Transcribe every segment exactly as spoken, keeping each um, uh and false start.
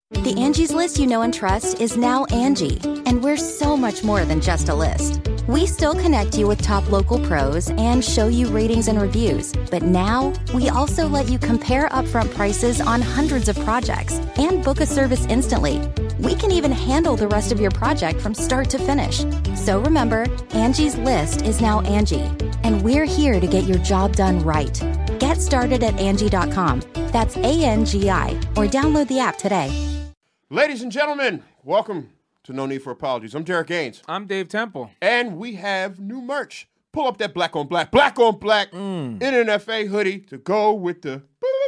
The Angie's List you know and trust is now Angie, and we're so much more than just a list. We still connect you with top local pros and show you ratings and reviews, but now we also let you compare upfront prices on hundreds of projects and book a service instantly. We can even handle the rest of your project from start to finish. So remember, Angie's List is now Angie, and we're here to get your job done right. Get started at Angie dot com. That's A N G I, or download the app today. Ladies and gentlemen, welcome to No Need for Apologies. I'm Derek Gaines. I'm Dave Temple. And we have new merch. Pull up that black on black, black on black Mm. N N F A hoodie to go with the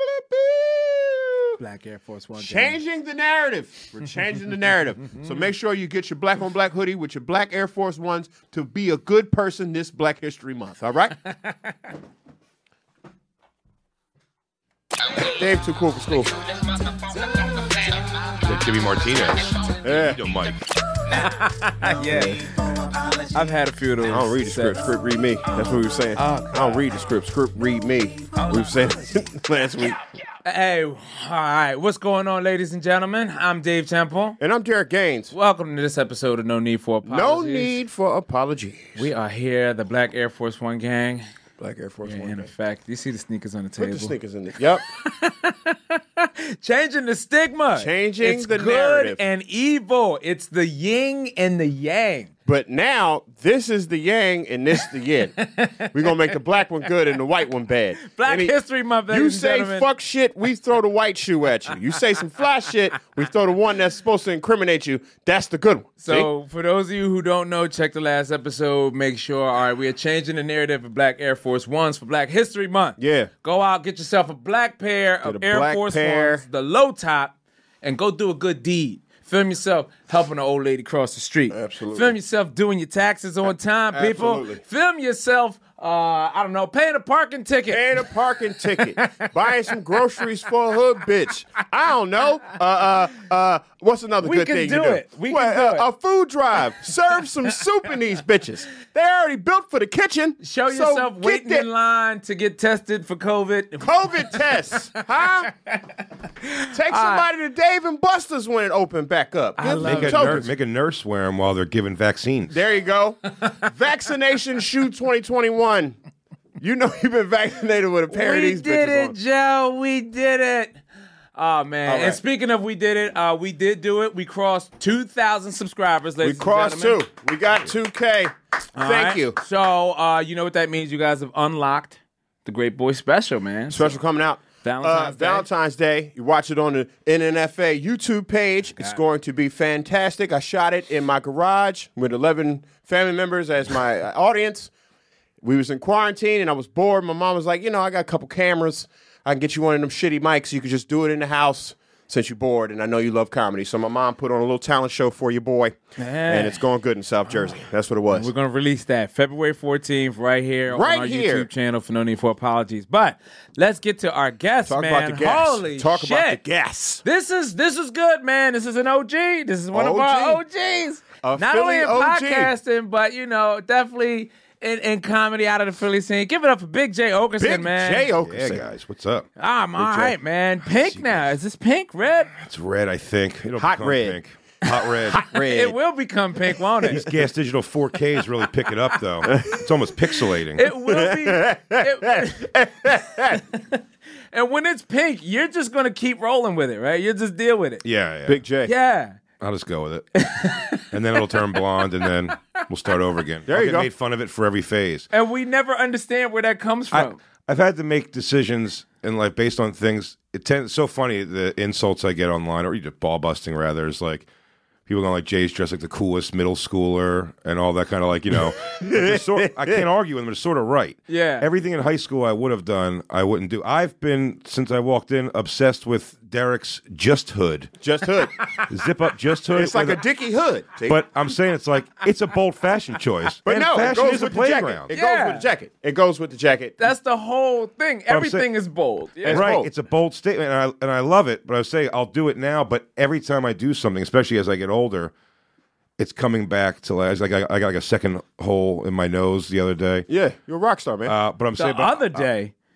Black Air Force One. Changing the narrative. We're changing the narrative. So make sure you get your black on black hoodie with your black Air Force Ones to be a good person this Black History Month. All right? Dave, too cool for school. Jimmy Martinez. Yeah. Yo, Mike. Yeah. I've had a few of those. I don't read the script. Script read me. That's what we were saying. Oh, I don't read the script. Script read me. We were saying last week. Hey, all right. What's going on, ladies and gentlemen? I'm Dave Temple. And I'm Derek Gaines. Welcome to this episode of No Need for Apologies. No need for apologies. We are here, the Black Air Force One gang. Black Air Force Yeah, One. in gang. effect, you see the sneakers on the Put table. the sneakers in there. Yep. Changing the stigma. Changing it's the good narrative. and evil. It's the yin and the yang. But now, this is the yang and this the yin. We're going to make the black one good and the white one bad. Black Any- History Month, You ladies and say gentlemen. fuck shit, we throw the white shoe at you. You say some fly shit, we throw the one that's supposed to incriminate you. That's the good one. So, for those of you who don't know, check the last episode. Make sure, all right, we are changing the narrative of Black Air Force Ones for Black History Month. Yeah. Go out, get yourself a black pair Get of a Air black Force pair. Ones, the low top, and go do a good deed. Film yourself helping an old lady cross the street. Absolutely. Film yourself doing your taxes on time, people. Absolutely. Film yourself, uh, I don't know, paying a parking ticket. And a parking ticket. Buying some groceries for a hood bitch. I don't know. Uh, uh, uh, what's another We good can thing do to do? it. We Well, can do uh, it. A food drive. Serve some soup in these bitches. They already built for the kitchen. Show so yourself get waiting that in line to get tested for COVID. COVID tests, huh? Take somebody to Dave and Buster's when it opened back up. I Get love some Make a, tokens. nurse, make a nurse wear them while they're giving vaccines. There you go. Vaccination shoot twenty twenty-one. You know you've been vaccinated with a pair of We these did bitches it, on. Joe. We did it. Oh, man. All right. And speaking of we did it, uh, we did do it. We crossed two thousand subscribers, We ladies crossed and gentlemen. two. We got two K. All Thank right. you. So, uh, you know what that means. You guys have unlocked the Great Boy Special, man. Special coming out. Valentine's uh, Day. Valentine's Day. You watch it on the N N F A YouTube page. It's it. going to be fantastic. I shot it in my garage with eleven family members as my uh, audience. We was in quarantine and I was bored. My mom was like, you know, I got a couple cameras. I can get you one of them shitty mics. You can just do it in the house since you're bored. And I know you love comedy. So my mom put on a little talent show for your boy. Yeah. And it's going good in South Jersey. That's what it was. We're going to release that February fourteenth right here Right on our here. YouTube channel for No Need for Apologies. But let's get to our guests, Talk man. about the gas. Holy Talk shit. about the gas. This is this is good, man. This is an O G. This is one of our O G. O Gs. A Not Philly only in O G. podcasting, but you know, definitely in, in comedy out of the Philly scene. Give it up for Big J Okerson, Big man. J Yeah, Okerson. guys, what's up? I'm all J. right, man. Pink now. Is this pink, red? It's red, I think. It'll Hot become red. Pink. Hot red. Red. It will become pink, won't it? These Gas Digital four Ks really pick it up, though. It's almost pixelating. It will be. it- and when it's pink, you're just gonna keep rolling with it, right? You just deal with it. yeah, yeah. Big J. Yeah. I'll just go with it. And then it'll turn blonde, and then we'll start over again. There I'll you get go. made fun of it for every phase. And we never understand where that comes I, from. I've had to make decisions in life based on things. It tends it's so funny the insults I get online, or just ball busting rather, is like people going like Jay's dressed like the coolest middle schooler and all that kind of like you know. It's sort, I can't argue with them. It's sort of right. Yeah. Everything in high school I would have done, I wouldn't do. I've been since I walked in obsessed with Derek's Just Hood, Just hood. zip up Just Hood. It's like with a Dickie hood. See? But I'm saying it's like it's a bold fashion choice. But and no, it fashion goes is a with the jacket. playground. It Yeah. goes with the jacket. It goes with the jacket. That's the whole thing. I'm Everything saying- is bold. Yeah. It's right, bold. it's a bold statement, and I and I love it. But I was saying I'll do it now. But every time I do something, especially as I get older, it's coming back to like, like I, I got like a second hole in my nose the other day. Yeah, you're a rock star, man. Uh, but I'm The saying, but other day,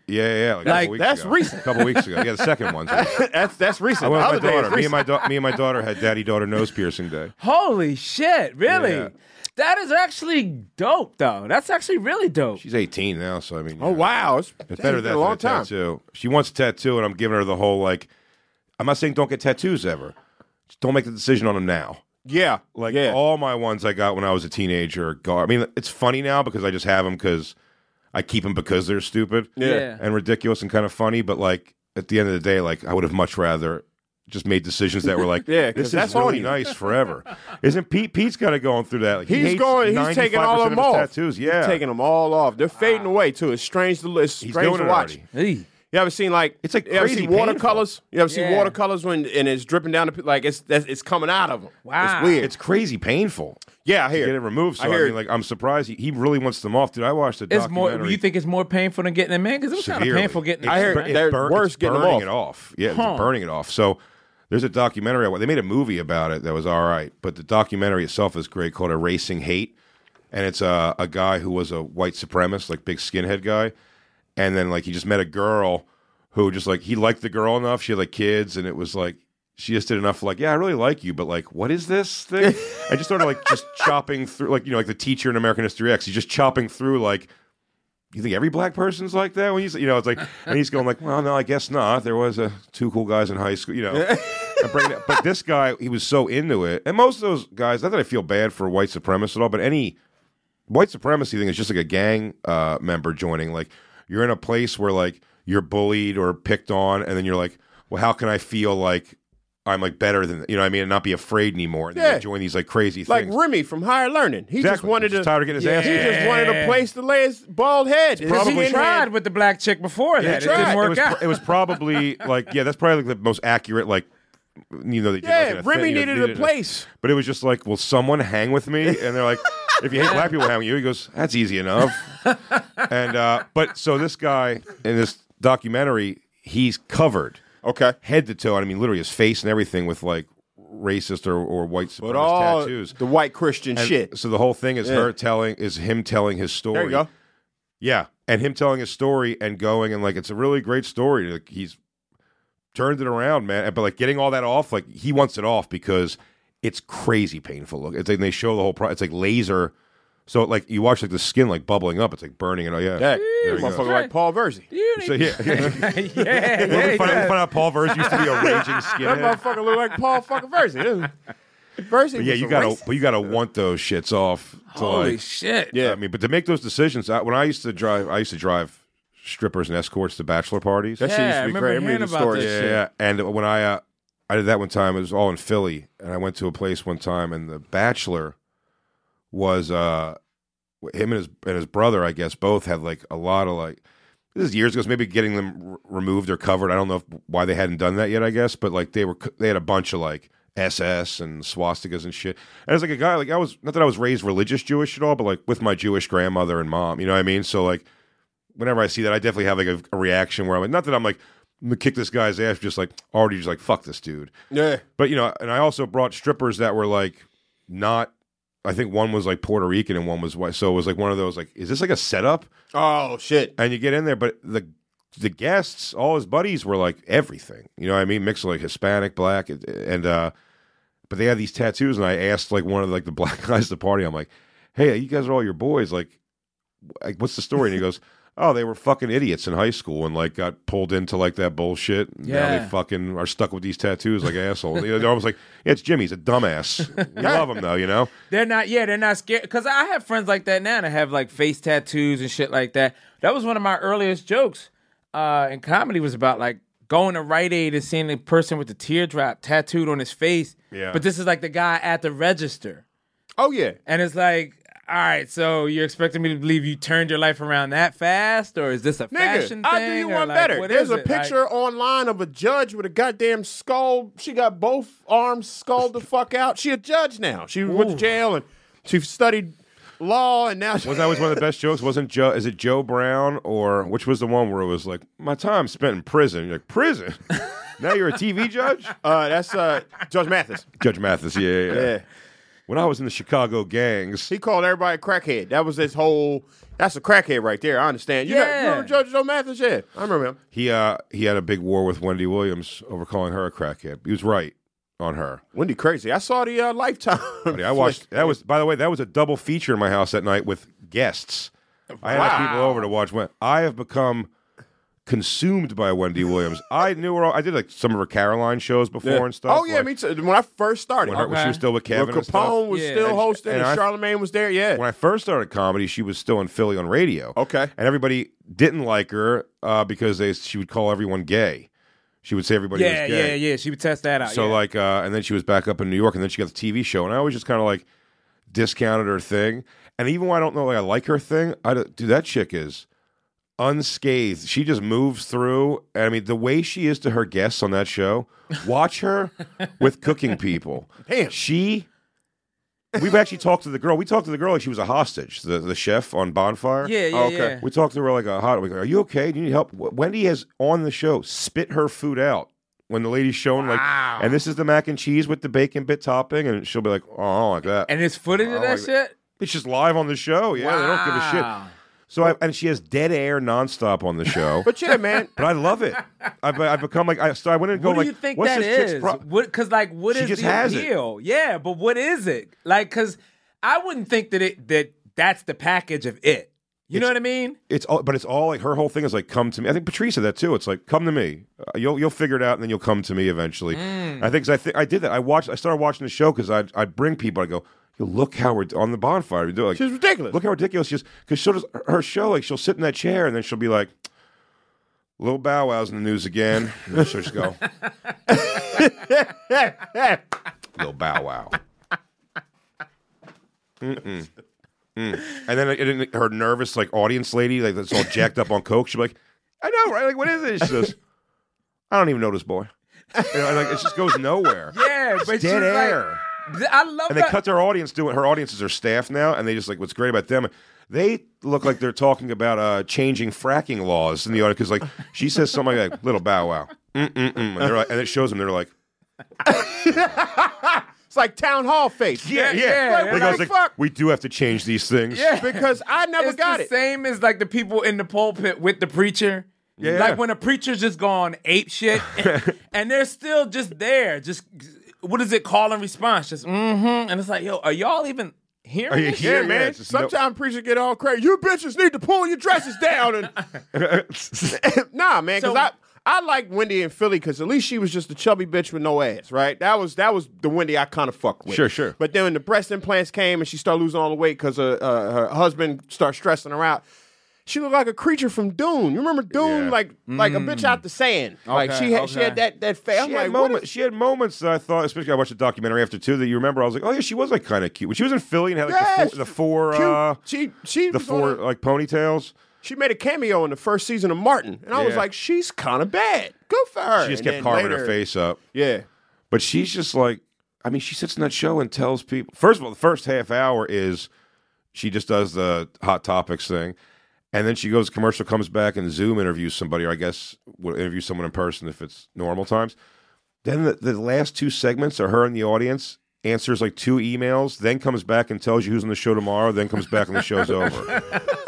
Yeah, yeah, yeah. Like, a Like, couple weeks that's ago. recent. A couple weeks ago. Yeah, the second one. that's that's recent. I went The with other my day is daughter. Me and my, recent. da- me and my daughter had daddy-daughter nose piercing day. Holy shit! Really? Yeah. That is actually dope, though. That's actually really dope. She's eighteen now, so I mean. Oh yeah. wow, it's, It's damn, better it's than been a long a time. tattoo. She wants a tattoo, and I'm giving her the whole like. I'm not saying don't get tattoos ever. Just don't make the decision on them now. Yeah, Like yeah. all my ones I got when I was a teenager. Go, I mean, it's funny now because I just have them because I keep them because they're stupid Yeah. and ridiculous and kind of funny. But like at the end of the day, like I would have much rather just made decisions that were like, Yeah, 'cause this is that's on really you. nice forever. Isn't Pete? Pete's kind of going through that. Like, he He's hates going. He's taking all of ninety-five percent them his off. tattoos. Yeah, He's taking them all off. They're fading away too. It's strange to it's He's strange doing to it watch. already. Hey. You ever seen like It's, like, you ever crazy see watercolors? You ever see Yeah. watercolors when and it's dripping down the p- like it's that's, it's coming out of them. Wow. It's weird. It's crazy painful. yeah, I to hear get it removed. So I I, hear mean, like, I'm surprised he, he really wants them off, dude. I watched the It's more. documentary. You think it's more painful than getting them in? Because it was kind of Severely. painful getting. I it heard in, right? they're burn- worse it's getting them burning off. it off. Yeah, it's Huh. burning it off. So there's a documentary. They made a movie about it that was all right, but the documentary itself is great, called Erasing Hate, and it's a a guy who was a white supremacist, like big skinhead guy, and then like he just met a girl who just like he liked the girl enough. She had like kids, and it was like she just did enough. Like, yeah, I really like you, but like, what is this thing? I just started like just chopping through, like you know, like the teacher in American History X. He's just chopping through like. You think every black person's like that? When he's, you know, it's like, and he's going like, well, no, I guess not. There was a two cool guys in high school, you know. I'm bringing it- but this guy, he was so into it, and most of those guys. Not that I feel bad for white supremacists at all, but any white supremacy thing is just like a gang uh, member joining. Like you're in a place where like you're bullied or picked on, and then you're like, well, how can I feel like I'm like better than you know what I mean, and not be afraid anymore? And then Yeah. they join these like crazy like things. Remy from Higher Learning. He just Exactly. wanted He's to. tired of getting his ass He kicked. just wanted a place to lay his bald head. His Because he skinhead. tried with the black chick before that. It tried. didn't it work was, out. it was probably like yeah, that's probably like the most accurate like you know they did, like, Yeah, in a Remy thing, you know, needed a place. but it was just like, will someone hang with me? And they're like, if you hate black people hang with you, he goes, that's easy enough. And uh, but so this guy in this documentary, he's covered Okay. head to toe. I mean, literally his face and everything with like racist or, or white supremacist But all tattoos. the white Christian And shit. So the whole thing is Yeah. her telling, is him telling his story. There you go. Yeah, and him telling his story and going and like it's a really great story. Like he's turned it around, man. But like getting all that off, like he wants it off because it's crazy painful. Look, it's like they show the whole. Pro- it's like laser. So like you watch like the skin like bubbling up. It's like burning it. Oh yeah, Yeah, There you go. motherfucker like Paul Verzi. You So yeah, yeah. yeah, we yeah, find, yeah. we find out Paul Verse used to be a raging That skinhead. motherfucker look like Paul fucking Verzi. Verzi. But yeah, was you a gotta, racist. but you gotta want those shits off. To Holy like, shit! Yeah. I mean, but to make those decisions, I, when I used to drive, I used to drive strippers and escorts to bachelor parties. That shit Yeah, used I to be remember great. I hearing mean, the about stories. this Yeah, shit. yeah. And when I uh, I did that one time, it was all in Philly, and I went to a place one time, and the bachelor was uh, him and his and his brother, I guess, both had like a lot of like. This is years ago, so maybe getting them r- removed or covered. I don't know if, why they hadn't done that yet. I guess, but like they were, they had a bunch of like S S and swastikas and shit. And as like a guy, like I was not that I was raised religious Jewish at all, but like with my Jewish grandmother and mom, you know what I mean? So like whenever I see that, I definitely have like a, a reaction where I'm like, not that I'm like I'm gonna kick this guy's ass, just like already just like fuck this dude. Yeah. But you know, and I also brought strippers that were like not. I think one was like Puerto Rican and one was white. So it was like one of those like, is this like a setup? Oh shit. And you get in there, but the the guests, all his buddies were like everything. You know what I mean? Mixed like Hispanic, black, and, and uh, but they had these tattoos. And I asked like one of like the black guys at the party, I'm like, hey, you guys are all your boys. Like, like what's the story? And he goes, oh, they were fucking idiots in high school and like got pulled into like that bullshit. And Now Yeah. they fucking are stuck with these tattoos like assholes. You know, they're almost like, yeah, it's Jimmy. He's a dumbass. We love him though, you know? They're not, yeah, they're not scared. Because I have friends like that now that have like face tattoos and shit like that. That was one of my earliest jokes uh, in comedy was about like going to Rite Aid and seeing the person with the teardrop tattooed on his face. Yeah. But this is like the guy at the register. Oh yeah. And it's like, all right, so you're expecting me to believe you turned your life around that fast? Or is this a fashion Nigga, thing? I'll do you Or, one like, better. what There's is a it? Like- picture online of a judge with a goddamn skull. She got both arms skulled the fuck out. She a judge now. She went to jail and she studied law and now she, Wasn't that always one of the best jokes? Wasn't Joe? Is it Joe Brown or which was the one where it was like my time spent in prison? You're like prison. Now you're a T V judge. uh, that's uh, Judge Mathis. Judge Mathis. Yeah, yeah, yeah. Yeah. when I was in the Chicago gangs. He called everybody a crackhead. That was his whole. That's a crackhead right there. I understand. You, Yeah. know, you remember Judge Joe Mathis? Yeah, I remember him. He uh he had a big war with Wendy Williams over calling her a crackhead. He was right on her. Wendy crazy. I saw the uh, Lifetime. I watched. That was, by the way, that was a double feature in my house that night with guests. I had Wow. people over to watch. When I have become consumed by Wendy Williams. I knew her. I did like some of her Caroline shows before Yeah. and stuff. Oh yeah, like, me too. When I first started, When, her, when she was still with when Kevin and stuff. Capone was Yeah. still And- hosting, and and, I- Charlamagne was there. Yeah. When I first started comedy, she was still in Philly on radio. Okay. And everybody didn't like her uh, because they she would call everyone gay. She would say everybody Yeah, was gay. yeah, yeah. She would test that out. So yeah. like, uh, and then she was back up in New York, and then she got the T V show, and I always just kind of like discounted her thing. And even when I don't know, like I like her thing, I don't- dude, that chick is unscathed. She just moves through. And I mean, the way she is to her guests on that show, watch her with cooking people. Damn. She. We've actually talked to the girl. We talked to the girl like she was a hostage. The the chef on Bonfire. yeah, yeah, Oh, okay. yeah. We talked to her like a hot. We go, are you okay? Do you need help? W- Wendy has on the show spit her food out when the lady's showing like, Wow. and this is the mac and cheese with the bacon bit topping, and she'll be like, oh, I don't like that. And there's footage of I that like shit? It's just live on the show. Yeah, they don't give a shit. Wow. So I, and she has dead air nonstop on the show. But yeah, man. But I love it. I've, I've become like I. So I went and go What do like, you think what's that this chick's is? pro-" What? Because like, what She is just the has it. appeal? Yeah, but what is it? Like, because I wouldn't think that it that that's the package of it. You know It's- what I mean? It's all, but it's all like her whole thing is like come to me. I think Patrice said that too. It's like come to me. Uh, you'll you'll figure it out, and then you'll come to me eventually. Mm. I think 'cause I think I did that. I watched. I started watching the show because I I bring people. I go, yo, look how we're on the bonfire. We do like She's ridiculous. look how ridiculous she is. Because she'll just her show like she'll sit in that chair and then she'll be like, "Little Bow Wow's in the news again." And then she'll just go, "Little Bow Wow." Mm-mm. Mm. And then, and then her nervous like audience lady, like that's all jacked up on coke. She'll be like, "I know, right? Like, what is this?" She goes, "I don't even know this boy." You know, and, like it just goes nowhere. Yeah, It's but dead she's air. Like, I love And they that. cut their audience doing. Her audiences are staff now, and they just like what's great about them. They look like they're talking about uh, changing fracking laws in the audience because like she says something like "Little Bow Wow," Mm-mm-mm. and they're like, and it shows them. They're like, It's like town hall face. "Yeah, yeah." yeah, Like, yeah. They what goes the like, fuck? "We do have to change these things." Yeah. Because I never It's got the it. same as like the people in the pulpit with the preacher. Yeah. Like when a preacher's just gone ape shit, and, and they're still just there. Just what is it? Call and response. Just mm-hmm. And it's like, yo, are y'all even hearing Are you this hearing shit? Yeah, Yeah, man. it's just no- Sometimes preachers get all crazy. You bitches need to pull your dresses down. And nah, man, because So- I I like Wendy in Philly because at least she was just a chubby bitch with no ass, right? That was that was the Wendy I kind of fucked with. Sure, sure. But then when the breast implants came and she started losing all the weight because uh, uh, her husband started stressing her out. She looked like a creature from Dune. You remember Dune, Yeah. like like a bitch out the sand. Like Okay, she had she okay. had that that face. I'm She like, had what moments. is- She had moments that I thought, especially I watched the documentary after too. That you remember, I was like, "Oh yeah, she was like kind of cute." When she was in Philly and had like Yes, the four, the cute. four, uh, she she the was four on a- like ponytails. She made a cameo in the first season of Martin, and I was Yeah. like, she's kind of bad. Good for her. She just And kept then carving later- her face up. Yeah. But she's just like, I mean, she sits in that show and tells people. First of all, the first half hour is she just does the hot topics thing, and then she goes commercial, comes back, and Zoom interviews somebody, or I guess will interview someone in person if it's normal times. Then the, the last two segments are her in the audience, answers like two emails, then comes back and tells you who's on the show tomorrow, then comes back and the show's over.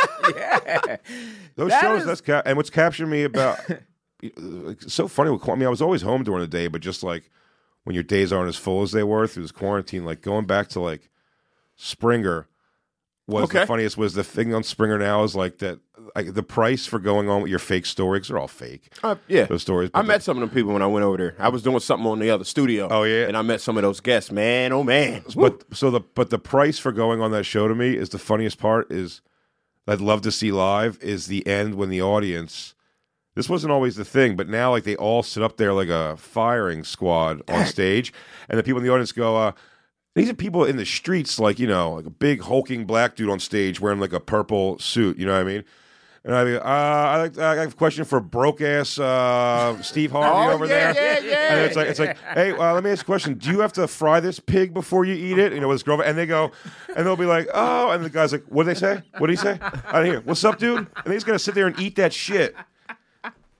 Yeah. Those That shows, is- that's ca- and what's captured me about like, so funny. With, I mean, I was always home during the day, but just like when your days aren't as full as they were through this quarantine, like going back to like Springer was Okay. the funniest. Was the thing on Springer now is like that, like the price for going on with your fake stories are all fake. Uh, yeah. Those stories. I but met the- some of them people when I went over there. I was doing something on the other studio. Oh, yeah? And I met some of those guests. Man, oh man. But so the but the price for going on that show to me is the funniest part. Is I'd love to see live is the end when the audience. This wasn't always the thing, but now like they all sit up there like a firing squad on stage, and the people in the audience go. Uh, these are people in the streets, like you know, like a big hulking black dude on stage wearing like a purple suit. You know what I mean? And I mean, uh, I like I have a question for broke ass uh, Steve Harvey Oh, over yeah, there. yeah, yeah. And it's like it's like, hey, uh, let me ask you a question. Do you have to fry this pig before you eat it? You know, with his girlfriend, and they go, and they'll be like, oh, and the guy's like, what did they say? What did he say? I didn't hear. What's up, dude? And he's gonna sit there and eat that shit.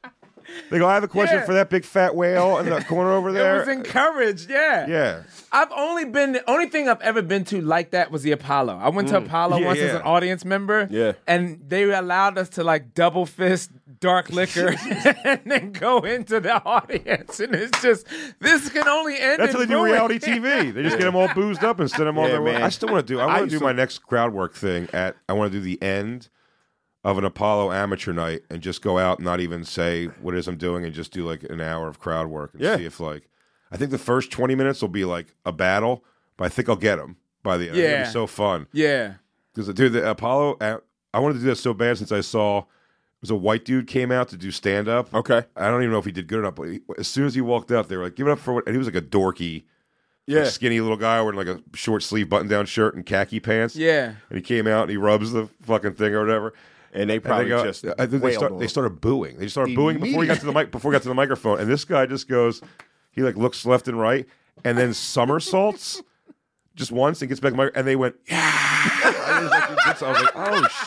They go, I have a question Yeah. for that big fat whale in the corner over there. It was encouraged, yeah. Yeah. I've only been, the only thing I've ever been to like that was the Apollo. I went to Apollo Yeah, once as yeah. an audience member. Yeah. And they allowed us to like double fist dark liquor and then go into the audience. And it's just, this can only end That's in how they do ruin. reality T V. They just get them all boozed up and send them on Yeah, their way. man. I still want to do. I I want to used do to- my next crowd work thing at. I want to do the end of an Apollo amateur night and just go out and not even say what it is I'm doing and just do like an hour of crowd work and Yeah. see if like. I think the first twenty minutes will be like a battle, but I think I'll get them by the end. It'll Yeah. be so fun Yeah. because dude, the Apollo. I, I wanted to do that so bad since I saw. It was a white dude came out to do stand up. Okay. I don't even know if he did good enough, but he, as soon as he walked out, they were like, "Give it up for what?" And he was like a dorky. Yeah. Like skinny little guy wearing like a short sleeve button down shirt and khaki pants. Yeah. And he came out and he rubs the fucking thing or whatever. And they And probably they, go, just I think they, wailed start, on they him. started booing. They started booing before he got to the mic before he got to the microphone. And this guy just goes, he like looks left and right and then somersaults just once and gets back to the mic and they went, yeah. I was like, I was like,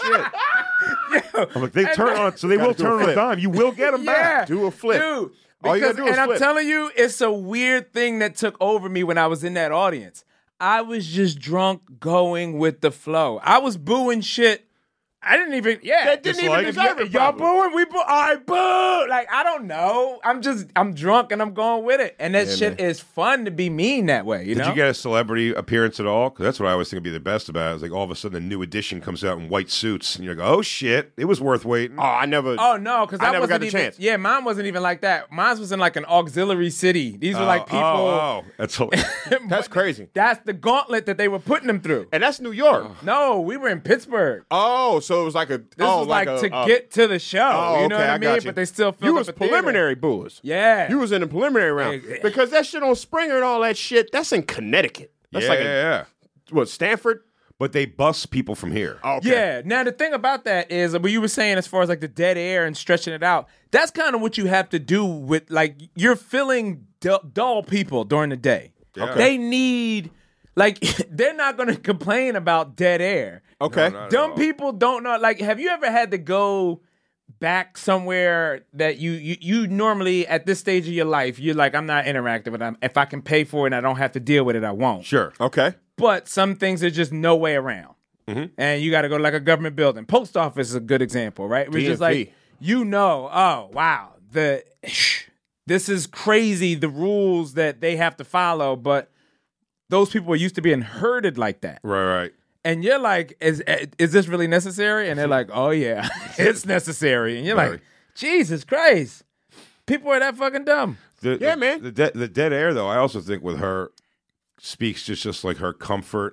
oh shit. I'm like, they turn on it, so they Gotta will do a turn on a flip. dime. You will get them Yeah. back. Do a flip. Dude. All you Because, gotta do is and I'm flip. telling you, it's a weird thing that took over me when I was in that audience. I was just drunk going with the flow. I was booing shit. I didn't even, yeah. That didn't even Dislike? deserve Y- it. Y'all probably. booing? We boo. I boo. Like, I don't know. I'm just, I'm drunk and I'm going with it. And that Yeah, shit man. is fun to be mean that way, you Did know? you get a celebrity appearance at all? Because that's what I always think would be the best about it. It's like all of a sudden a new edition comes out in white suits, and you're like, oh shit, it was worth waiting. Oh, I never. Oh no, because I I, never wasn't got the even, chance. Yeah, mine wasn't even like that. Mine was in like an auxiliary city. These were Oh, like people. Oh, oh. That's hilarious. That's crazy. That's the gauntlet that they were putting them through. And that's New York. No, we were in Pittsburgh. Oh, so it was like a. This oh, was like, a, to uh, get to the show. Oh, you know okay, what I, I mean? got you. But they still filled You up was a theater. preliminary booers. Yeah. You was in the preliminary round Yeah. because that shit on Springer and all that shit. That's in Connecticut. That's yeah, like a, yeah. what Stanford. But they bus people from here. Okay. Yeah. Now the thing about that is what you were saying as far as like the dead air and stretching it out. That's kind of what you have to do with like you're filling du- dull people during the day. Okay. They need like they're not going to complain about dead air. Okay. No, not at Dumb all. people don't know. Like, have you ever had to go back somewhere that you you, you normally at this stage of your life you're like, I'm not interactive with them. If I can pay for it and I don't have to deal with it, I won't. Sure. Okay. But some things there's just no way around, Mm-hmm. and you got to go to like a government building. Post office is a good example, right? It's just D M V. like you know, oh wow, the this is crazy the rules that they have to follow, but those people are used to being herded like that. Right, right. And you're like, is is this really necessary? And they're like, oh yeah, it's necessary. And you're Right. like, Jesus Christ, people are that fucking dumb. The, Yeah, the, man. The, de- the dead air, though, I also think with her speaks just just like her comfort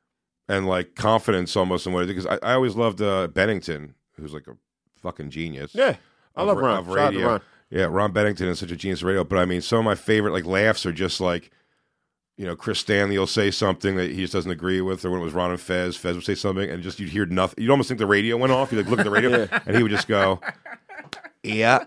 and like confidence almost in what it is. Because I, I always loved uh, Bennington, who's like a fucking genius. Yeah. I of love ra- Ron. of Shout out to radio. Ron. Yeah, Ron Bennington is such a genius of radio. But I mean, some of my favorite like laughs are just like, you know, Chris Stanley will say something that he just doesn't agree with, or when it was Ron and Fez, Fez would say something, and just you'd hear nothing. You'd almost think the radio went off. You like look at the radio, and he would just go, "Yeah,"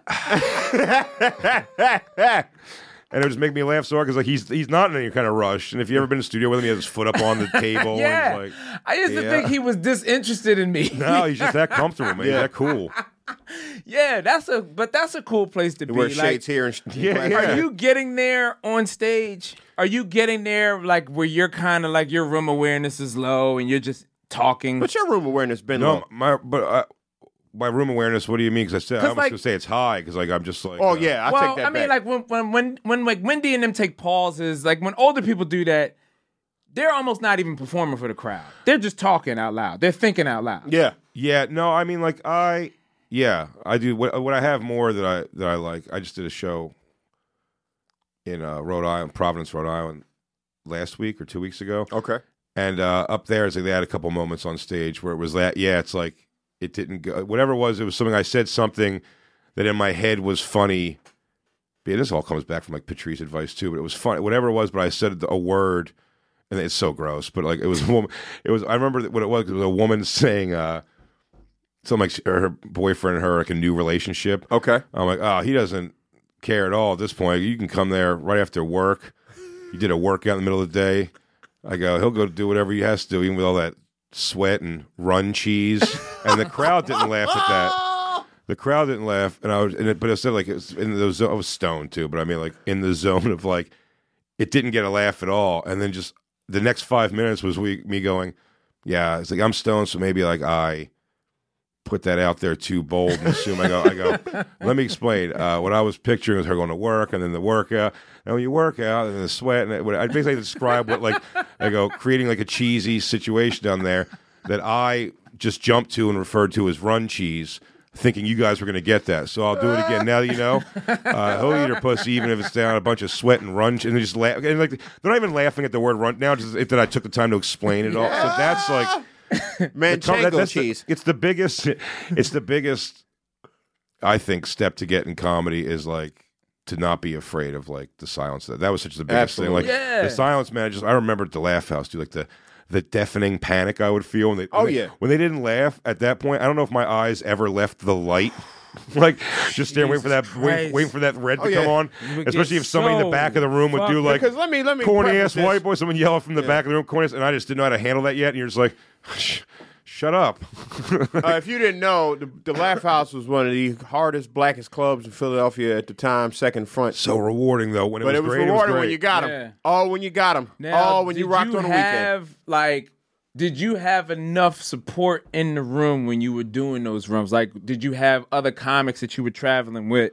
and it would just make me laugh so hard because like he's he's not in any kind of rush. And if you ever been in the studio with him, he has his foot up on the table. Yeah, and he's like, I used to yeah. think he was disinterested in me. no, he's just that comfortable, man. He's that cool. Yeah, that's a but that's a cool place to He be. wears Like, shades here and sh- Yeah, glasses yeah. are there. you getting there on stage? Are you getting there like where you're kind of like your room awareness is low and you're just talking? What's your room awareness been No, low? my but uh, my room awareness. What do you mean? Because I said I 'Cause, was like- gonna say it's high because like I'm just like Oh uh, yeah, I well, take that I mean, back. like when when when when like Wendy and them take pauses, like when older people do that, they're almost not even performing for the crowd. They're just talking out loud. They're thinking out loud. yeah. Yeah, no, I mean like I yeah, I do what what I have more that I that I like. I just did a show in uh, Rhode Island, Providence, Rhode Island last week or two weeks ago. Okay. And uh, up there it's like they had a couple moments on stage where it was that yeah, it's like it didn't go whatever it was, it was something I said something that in my head was funny. Yeah, this all comes back from like Patrice advice too, but it was funny. Whatever it was, but I said a word and it's so gross, but like it was a woman it was I remember what it was, it was a woman saying uh something like she- her boyfriend and her like a new relationship. Okay. I'm like, oh, he doesn't care at all at this point. You can come there right after work. You did a workout in the middle of the day. I go, he'll go do whatever he has to do, even with all that sweat and run cheese. And the crowd didn't laugh at that. the crowd didn't laugh, and I was, and it, but I said like it was in the zone. I was stoned too, but I mean like in the zone of like it didn't get a laugh at all, and then just the next five minutes was we, me going, yeah, it's like I'm stoned, so maybe like I put that out there too bold and assume I go, I go. Let me explain. Uh, what I was picturing was her going to work, and then the workout, and when you work out, and the sweat, and it, I basically describe what like I go creating like a cheesy situation down there that I just jumped to and referred to as run cheese. Thinking you guys were going to get that. So I'll do it again. Now that you know, uh, he'll eat her pussy even if it's down a bunch of sweat and run. And they just laugh. And like, they're not even laughing at the word run now, just if that I took the time to explain it all. So that's like... Manchego that, that's cheese. The, it's the biggest... It's the biggest, I think, step to get in comedy is like to not be afraid of like the silence. That, that was such the biggest Absolutely. thing. Like Yeah. the silence, man. Just I remember at the Laugh House, dude, like the... the deafening panic I would feel when they Oh, when they, yeah. when they didn't laugh at that point. I don't know if my eyes ever left the light, like just staring waiting for that waiting, Christ. waiting for that red Oh, to yeah. come on. You would Especially get if somebody in the so back of the room would do fucked. like Because let me let me corny preface ass this. white boy, someone yelling from the back of the room, corny ass, and I just didn't know how to handle that yet. And you're just like, Shh, shut up. Uh, if you didn't know, the, the Laugh House was one of the hardest, blackest clubs in Philadelphia at the time, second front. So rewarding though when it but was it was great. rewarding it was when great. you got them. Yeah. Oh, when you got them. Now, Oh, when you did rocked on the weekend. have, like, did you have enough support in the room when you were doing those rooms? Like, did you have other comics that you were traveling with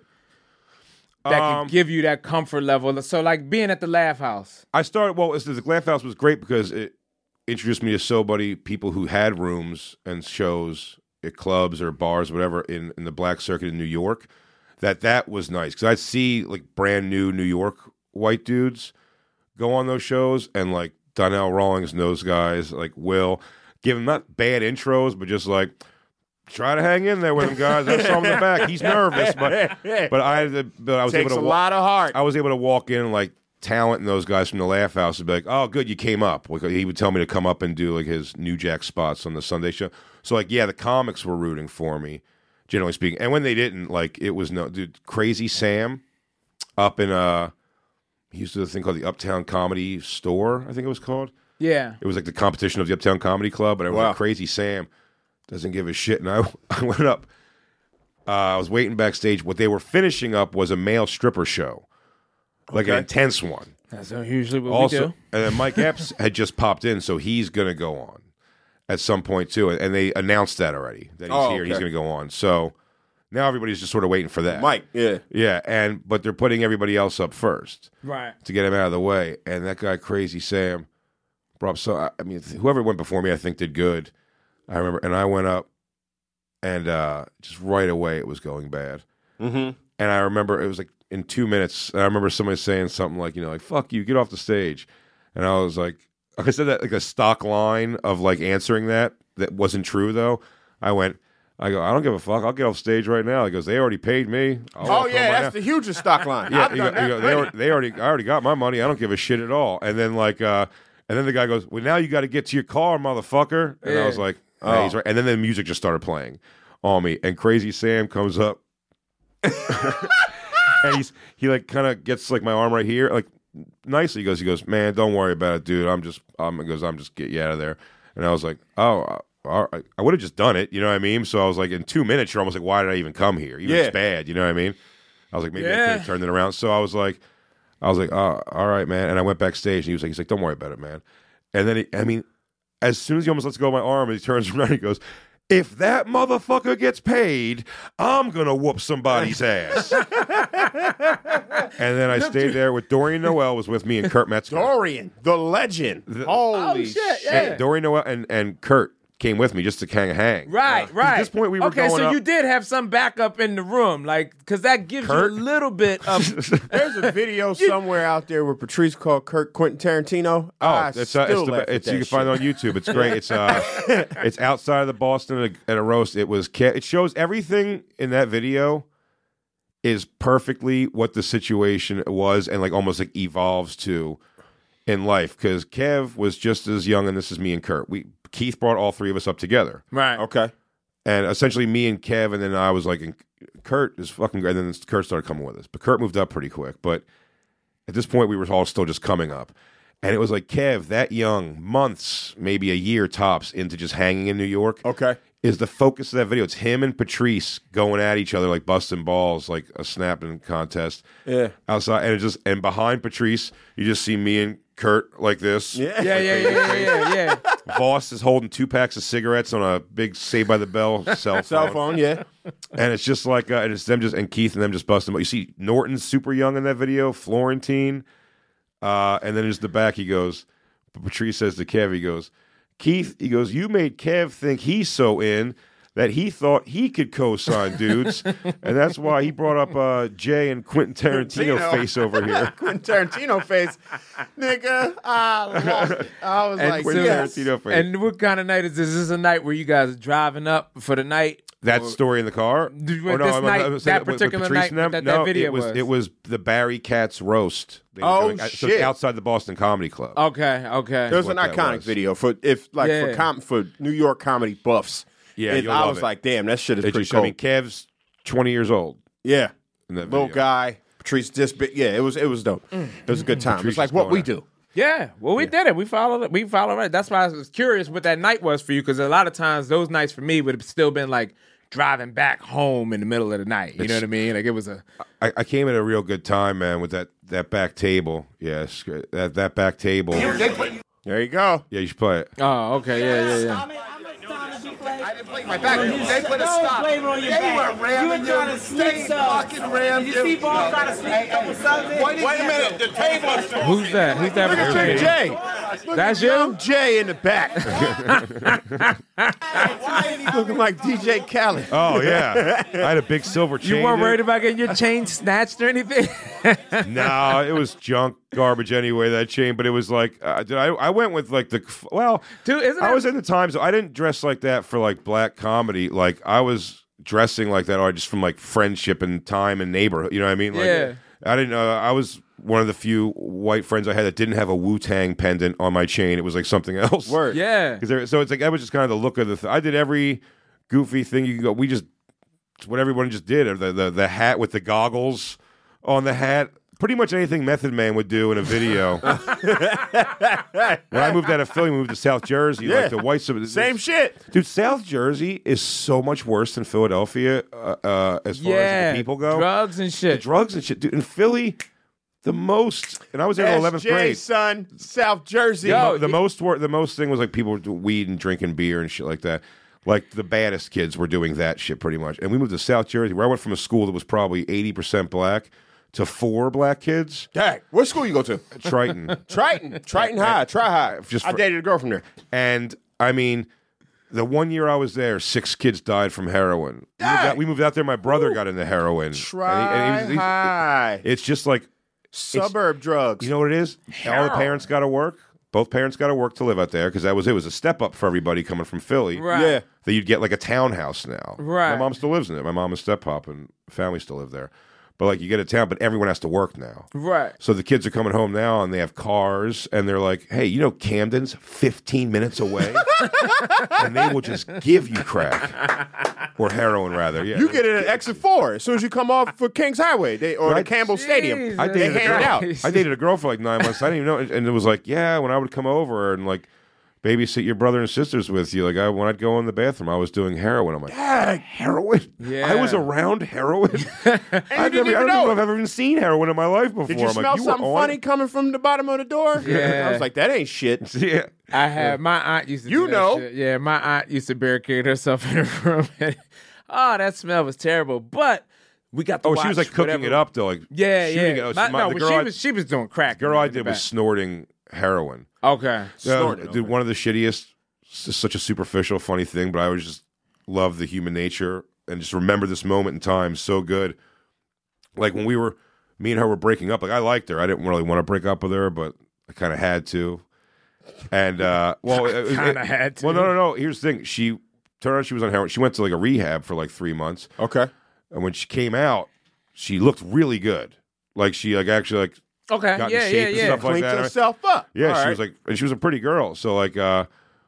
that Um, could give you that comfort level? So, like, being at the Laugh House. I started, well, the Laugh House was great because it introduced me to so many people who had rooms and shows at clubs or bars, whatever, in, in the black circuit in New York, that that was nice. Because I'd see, like, brand new New York white dudes go on those shows, and, like, Donnell Rawlings and those guys, like, Will, give them not bad intros, but just, like, try to hang in there with him, guys. I saw him in the back. He's nervous, but but I, but I was Takes able to a wa- lot of heart. I was able to walk in like talent and those guys from the Laugh House would be like, "Oh, good, you came up." Like, he would tell me to come up and do like his New Jack spots on the Sunday show. So like, yeah, the comics were rooting for me, generally speaking. And when they didn't, like, it was no dude. Crazy Sam up in uh, he used to do a thing called the Uptown Comedy Store, I think it was called. Yeah. It was like the competition of the Uptown Comedy Club, and I was Wow. like, Crazy Sam doesn't give a shit. And I, I went up. Uh, I was waiting backstage. What they were finishing up was a male stripper show, like an Okay. intense one. That's usually what Also, we and do. then Mike Epps had just popped in, so he's gonna go on at some point too. And they announced that already that he's Oh, here. He's okay. gonna go on. So now everybody's just sort of waiting for that. Mike, yeah. Yeah, and but they're putting everybody else up first Right. to get him out of the way. And that guy, Crazy Sam, brought up. So I I mean, whoever went before me, I think did good. I remember, and I went up, and uh, just right away it was going bad. Mm-hmm. And I remember it was like in two minutes. I remember somebody saying something like, you know, like "fuck you, get off the stage," and I was like, I said that like a stock line of like answering that that wasn't true though. I went. I go, I don't give a fuck. I'll get off stage right now. He goes, they already paid me. I'll Oh, walk home yeah, right that's now. the hugest stock line. Yeah, I've you go, done that you go, they, plenty. already, they already, I already got my money. I don't give a shit at all. And then like, uh, and then the guy goes, well, now you got to get to your car, motherfucker. And I was Yeah. like, Oh. oh, he's right. And then the music just started playing on me, and Crazy Sam comes up, and he's he like kind of gets like my arm right here, like nicely. He goes, he goes, man, don't worry about it, dude. I'm just, I'm, he goes, I'm just get you out of there. And I was like, oh. Uh, all right. I would have just done it, you know what I mean? So I was like, in two minutes, you're almost like, why did I even come here? Even if Yeah. it's bad, you know what I mean? I was like, maybe I Yeah. could have turned it around. So I was like, I was like, oh, all right, man. And I went backstage, and he was like, he's like, don't worry about it, man. And then, he, I mean, as soon as he almost lets go of my arm, and he turns around, and he goes, if that motherfucker gets paid, I'm gonna whoop somebody's ass. And then I stayed there with Dorian Noel was with me, and Kurt Metzger. Dorian, the legend. Holy Oh, shit, yeah. And Dorian Noel and, and Kurt came with me just to kind of hang. Right, right. At this point, we were okay, going so up. you did have some backup in the room, like, because that gives Kurt? you a little bit of. There's a video somewhere out there with Patrice called Kurt Quentin Tarantino. Oh, I it's, uh, still it's, the, laugh at it's that you can find it on shit. YouTube. It's great. It's uh, it's outside of the Boston at a, at a roast. It was Ke- it shows everything in that video is perfectly what the situation was and like almost like evolves to in life because Kev was just as young and this is me and Kurt. We Keith brought all three of us up together. Right. Okay. And essentially me and Kev, and then I was like, and Kurt is fucking great. And then Kurt started coming with us. But Kurt moved up pretty quick. But at this point, we were all still just coming up. And it was like, Kev, that young, months, maybe a year tops into just hanging in New York. Okay. Is the focus of that video. It's him and Patrice going at each other like busting balls, like a snapping contest. Yeah. Outside. And it just and behind Patrice, you just see me and Kurt like this. Yeah. Yeah, yeah, yeah, yeah, yeah, yeah. Voss is holding two packs of cigarettes on a big Saved by the Bell cell phone. Cell phone, yeah. And it's just like, uh, and it's them just, and Keith and them just busting. But you see Norton's super young in that video, Florentine. Uh, and then there's the back, he goes, Patrice says to Kev, he goes, Keith, he goes, you made Kev think he's so in that he thought he could co-sign dudes. And that's why he brought up uh, Jay and Quentin Tarantino Tarantino. face over here. Quentin Tarantino face. Nigga, I lost it. I was And like, so- yes. Tarantino face. And what kind of night is this? Is this a night where you guys are driving up for the night? That Or- story in the car? Did- Or this I'm- night- I'm saying that with- with particular Patrice night and them? that that no, video it was, was? it was the Barry Katz roast. They were Oh, doing. So shit. it's outside the Boston Comedy Club. Okay, okay. There's what an that iconic was. video for if like Yeah. for com- for New York comedy buffs. Yeah, It- you'll I love was it. like, damn, that shit is It pretty just, cool. I mean, Kev's twenty years old yeah, in that little video. guy, Patrice this big. Yeah, it was it was dope. It was a good time. Patrice It's like is what going we at. do. Yeah, well, we did it. We followed it. We followed it. That's why I was curious what that night was for you, because a lot of times those nights for me would have still been like driving back home in the middle of the night. You know what I mean? Like it was a. I, I came at a real good time, man, with that, that back table. Yes, that that back table. There you go. Yeah, you should play it. Oh, okay, yeah, yeah, yeah. I didn't play my back. They put a stop. They were ramming you. They fucking rammed you. You see Ball trying to sneak a couple subs in? Wait a minute. The table is Who's that? Who's that? Look at Big Jay. That's Young you? Jay in the back. Looking like D J Khaled. Oh yeah, I had a big silver chain. You weren't dude. worried about getting your chain snatched or anything? No, it was junk garbage anyway, that chain. But it was like, uh, dude, I, I went with like the, well, Dude, isn't I that- was in the times. I didn't dress like that for like black comedy. Like I was dressing like that, or just from like friendship and time and neighborhood. You know what I mean? Like, Yeah. I didn't. Uh, I was one of the few white friends I had that didn't have a Wu-Tang pendant on my chain. It was like something else. Word. Yeah. 'Cause there- so it's like that was just kind of the look of the. Th- I did every goofy thing you could go. We just it's what everyone just did. The, the the hat with the goggles on the hat. Pretty much anything Method Man would do in a video. When I moved out of Philly, we moved to South Jersey. Yeah. Like the white sub- Same shit. Dude, South Jersey is so much worse than Philadelphia uh, uh, as far Yeah. as the people go. Drugs and The shit. drugs and shit. Dude, in Philly, the most, and I was there in eleventh S J, grade. son, South Jersey. Yo, The most wor- the most thing was like people doing weed and drinking beer and shit like that. Like the baddest kids were doing that shit pretty much. And we moved to South Jersey, where I went from a school that was probably eighty percent black to four black kids. Dang, what school you go to? Triton. Triton. Triton High. Try High. Just I for- dated a girl from there. And I mean, the one year I was there, six kids died from heroin. We moved, out, we moved out there. My brother got into heroin. Try And he- and he was- he's- High. It's just like, Suburb drugs. you know what it is? All the parents got to work. Both parents got to work to live out there because that was it was a step up for everybody coming from Philly. Right. Yeah. That you'd get like a townhouse now. Right. My mom still lives in it. My mom and step pop and family still live there. But like you get a town, but everyone has to work now. Right. So the kids are coming home now and they have cars and they're like, hey, you know Camden's fifteen minutes away? And they will just give you crack. Or heroin, rather. Yeah. You get it at exit four as soon as you come off for Kings Highway they, or Right. the Campbell Stadium. Jesus I dated, They a hand girl, it out. I dated a girl for like nine months. I didn't even know. And it was like, yeah, when I would come over and like babysit your brother and sisters with you, like I, when I'd go in the bathroom, I was doing heroin. I'm like, ah, heroin? Yeah. I was around heroin? I've didn't never, even I don't know know it. if I've ever even seen heroin in my life before. Did you I'm smell like, you were something on funny it? coming from the bottom of the door? Yeah. I was like, that ain't shit. Yeah. I had my aunt used to. You do that know. shit. Yeah, my aunt used to barricade herself in her room. Oh, that smell was terrible. But we got to Oh, watch she was like cooking whatever- it up though, like Yeah, shooting yeah. It. Oh, My- my- no, the but girl she I- was she was doing crack. girl in I the did back. was snorting heroin. Okay. Snorting, Uh, dude, one of the shittiest. It's just such a superficial, funny thing, but I always just love the human nature and just remember this moment in time so good. Like when we were, me and her were breaking up. Like I liked her. I didn't really want to break up with her, but I kind of had to. And uh, well, it- it- Kinda had to. Well, no, no, no. Here's the thing. She turned out she was on heroin. She went to like a rehab for like three months, Okay. and when she came out, she looked really good. Like she like actually like Okay. got in Yeah, shape yeah, and yeah. stuff like Cleaned that. herself up. Yeah, All she right. was like, and she was a pretty girl. So like, uh,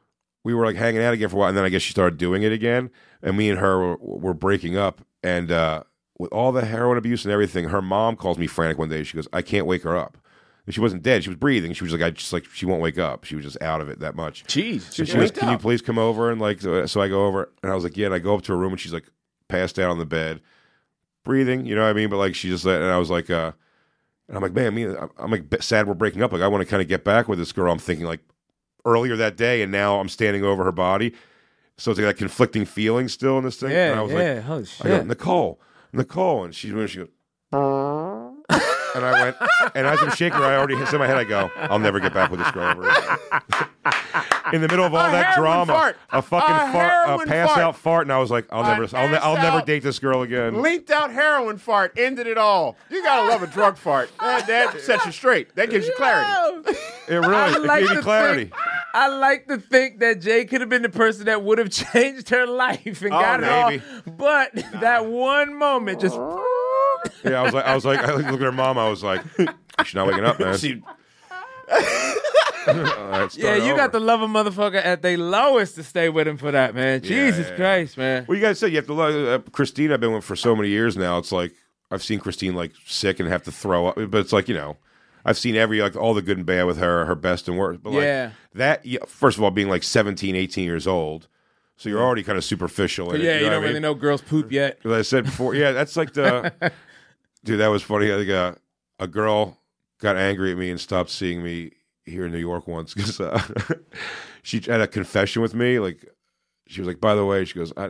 we were like hanging out again for a while, and then I guess she started doing it again, and me and her were, were breaking up, and uh, with all the heroin abuse and everything, her mom calls me frantic one day. She goes, "I can't wake her up." She wasn't dead. She was breathing. She was like, I just like, she won't wake up. She was just out of it that much. Jeez. So she goes, can you please come over? And like, so, so I go over and I was like, yeah. And I go up to her room and she's like passed out on the bed, breathing, you know what I mean? But like, she just, and I was like, uh, and I'm like, man, I mean, I'm like sad we're breaking up. Like, I want to kind of get back with this girl. I'm thinking like earlier that day and now I'm standing over her body. So it's like that conflicting feeling still in this thing. Yeah, and I was yeah. like, Holy shit. I go, Nicole, Nicole. And she, she goes, and I went, and as I'm shaking her, I already hit in my head. I go, I'll never get back with this girl ever again. In the middle of all A that heroin drama, fart. a fucking A fart, a heroin pass fart. out fart, and I was like, I'll A never, I'll, ne- I'll pass never out. date this girl again. Leaked out heroin fart ended it all. You gotta love a drug fart. That, that sets you straight. That gives you clarity. It really I it like gave me to clarity. think- I like to think that Jay could have been the person that would have changed her life and Oh, got maybe. it all. But that one moment just. Yeah, I was like, I was like, I looked at her mom. I was like, she's not waking up, man. She- Uh, it Yeah, started you over. got to love a motherfucker at their lowest to stay with him for that, man. Yeah, Jesus yeah. Christ, man. Well, you guys said you have to love uh, Christine. I've been with for so many years now. It's like I've seen Christine like sick and have to throw up, but it's like you know, I've seen every like all the good and bad with her, her best and worst. But like Yeah. that, yeah, first of all, being like seventeen, eighteen years old, so you're already kind of superficial. In Yeah, it, you know don't what I really mean? know girls poop yet. As I said before, yeah, that's like the dude. That was funny. I think uh, a girl got angry at me and stopped seeing me here in New York once because uh, she had a confession with me. Like she was like, by the way, she goes, I,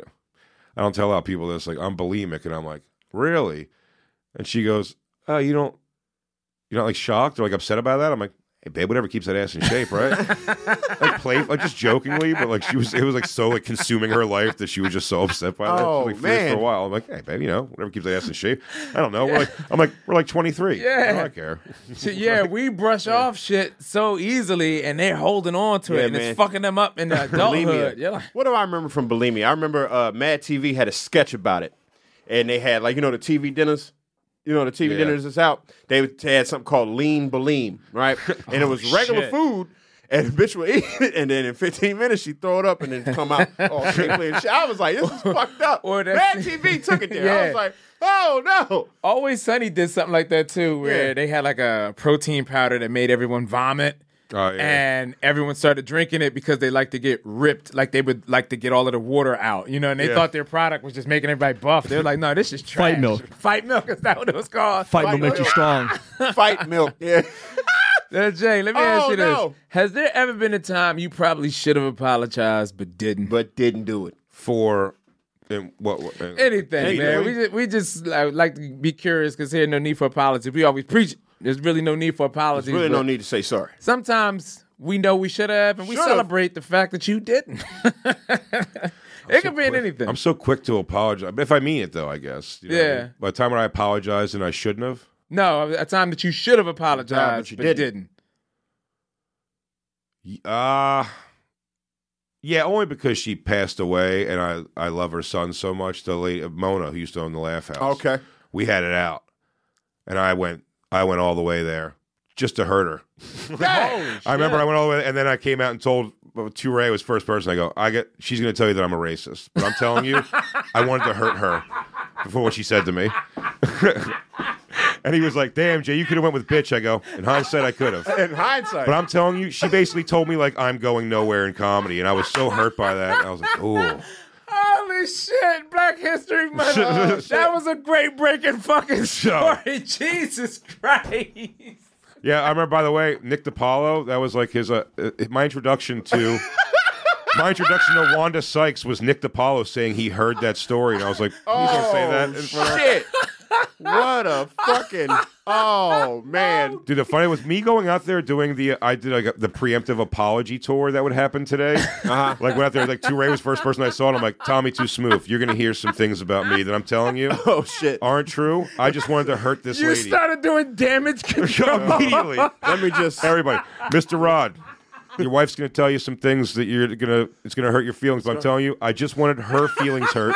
I don't tell a lot of people this. Like I'm bulimic, and I'm like, really? And she goes, oh, you don't, you're not like shocked or like upset about that? I'm like, hey, babe, whatever keeps that ass in shape, right? like play, like just jokingly, but like she was, it was like so like consuming her life that she was just so upset by that. Oh, She was, like, man. for a while. I'm like, hey, babe, you know, whatever keeps that ass in shape. I don't know. We're like, I'm like, we're like twenty-three. Yeah. I don't care. So, yeah, we brush off shit so easily, and they're holding on to it, Yeah, and man. it's fucking them up in the adulthood. You're like, What do I remember from bulimia? I remember uh, Mad T V had a sketch about it, and they had like you know the T V dinners. You know the T V Yeah. dinners is out. They had something called lean bulim, right? And it was regular shit. food, and the bitch would eat it, and then in fifteen minutes she throw it up and then come out all shapely and shit. I was like, this is fucked up. Or that- Mad T V took it there. Yeah. I was like, oh no. Always Sunny did something like that too, where Yeah. they had like a protein powder that made everyone vomit. Oh, yeah. And everyone started drinking it because they like to get ripped, like they would like to get all of the water out, you know. And they Yeah. thought their product was just making everybody buff. They were like, "No, this is trash." Fight milk. Fight milk is that what it was called? Fight will Fight make you milk. strong. Fight milk. Yeah. Now, Jay, let me ask Oh, you this: no. Has there ever been a time you probably should have apologized but didn't? But didn't do it. For in what? what in- Anything, Hey, man. really? We just, we just uh, like to be curious because there's no need for apology. We always preach. There's really no need for apologies. There's really no but need to say sorry. Sometimes we know we should have, and we Should've. celebrate the fact that you didn't. It could be in anything. I'm so quick to apologize, but if I mean it, though, I guess. You know what I Yeah. mean? By the time when I apologized and I shouldn't have, No, a time that you should have apologized you but didn't. didn't. uh yeah, only because she passed away, and I I love her son so much. The lady Mona, who used to own the Laugh House. Okay. we had it out, and I went I went all the way there just to hurt her. I remember I went all the way, and then I came out and told Touré was first person. I go, I get. She's going to tell you that I'm a racist, but I'm telling you, I wanted to hurt her before what she said to me. And he was like, "Damn, Jay, you could have went with bitch." I go, in hindsight, I could have. In hindsight. But I'm telling you, she basically told me like I'm going nowhere in comedy, and I was so hurt by that. I was like, "Ooh." Holy shit, Black History Month. Oh, that was a great breaking fucking story. Jesus Christ. Yeah, I remember. By the way, Nick DiPaolo. That was like his. Uh, uh, my introduction to. My introduction to Wanda Sykes was Nick DiPaolo saying he heard that story, and I was like, "Please don't say that." In front of her. Shit. What a fucking. Oh, man. Dude, the funny was me going out there doing the. I did like a, the preemptive apology tour that would happen today. Uh-huh. Like went out there, like Touré was the first person I saw, and I'm like, Tommy Too Smooth, you're gonna hear some things about me that I'm telling you Oh, shit. aren't true. I just wanted to hurt this You lady started doing damage control. immediately. Let me just. Everybody, Mister Rod, your wife's gonna tell you some things that you're gonna. It's gonna hurt your feelings. But I'm telling you, I just wanted her feelings hurt.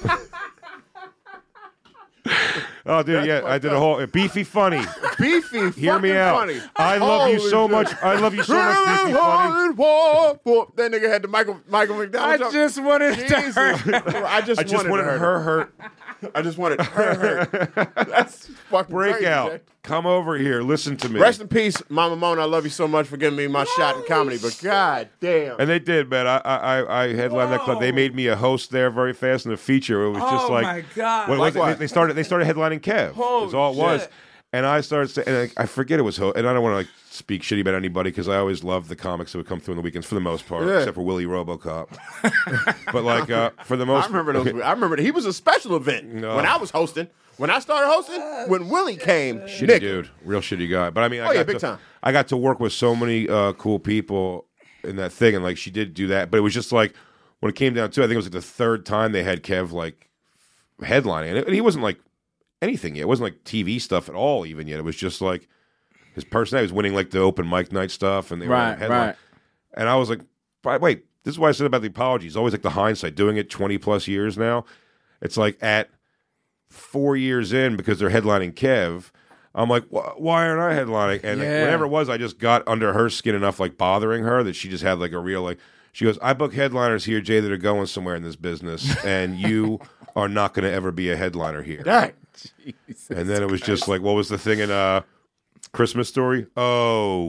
Oh, dude, yeah, I did a whole beefy funny. Beefy. Hear me fucking out. Funny. I love you Holy so shit. much. I love you so much, beefy funny. That nigga had the Michael Michael I McDonald. jump. just wanted to Jesus. hurt. I just, I just wanted, wanted to hurt her hurt. I just wanted her. That's fucking Breakout. crazy, Jay. Come over here. Listen to me. Rest in peace, Mama Mona. I love you so much for giving me my shot in comedy. But god damn. And they did, man. I I, I headlined that club. They made me a host there very fast in the feature. It was just Oh, like, my God. What, Like what- what? They, they started. They started headlining Kev. Oh, That's all it was. shit. And I started saying, and I, I forget it was, ho- and I don't want to like speak shitty about anybody because I always loved the comics that would come through on the weekends for the most part, Yeah. except for Willie RoboCop. But like uh, for the most, I remember those. okay. I remember that he was a special event No. when I was hosting. When I started hosting, when Willie came, Shitty Nick, dude, real shitty guy. But I mean, I Oh, yeah, got big to, time. I got to work with so many uh, cool people in that thing, and like she did do that. But it was just like when it came down to, it, I think it was like the third time they had Kev like headlining, and, it, and he wasn't like anything yet. It wasn't like T V stuff at all, even yet. It was just like his personality. He was winning like the open mic night stuff, and they Right, were headline. right. And I was like, "But wait, this is why I said about the apologies. Always like the hindsight, doing it twenty plus years now. It's like at four years in because they're headlining Kev. I'm like, "Wh- why aren't I headlining? And like, Yeah. whatever it was, I just got under her skin enough, like bothering her, that she just had like a real like. She goes, I book headliners here, Jay, that are going somewhere in this business, and you are not going to ever be a headliner here. Right. And then it was just like, what was the thing in uh, Christmas Story? Oh,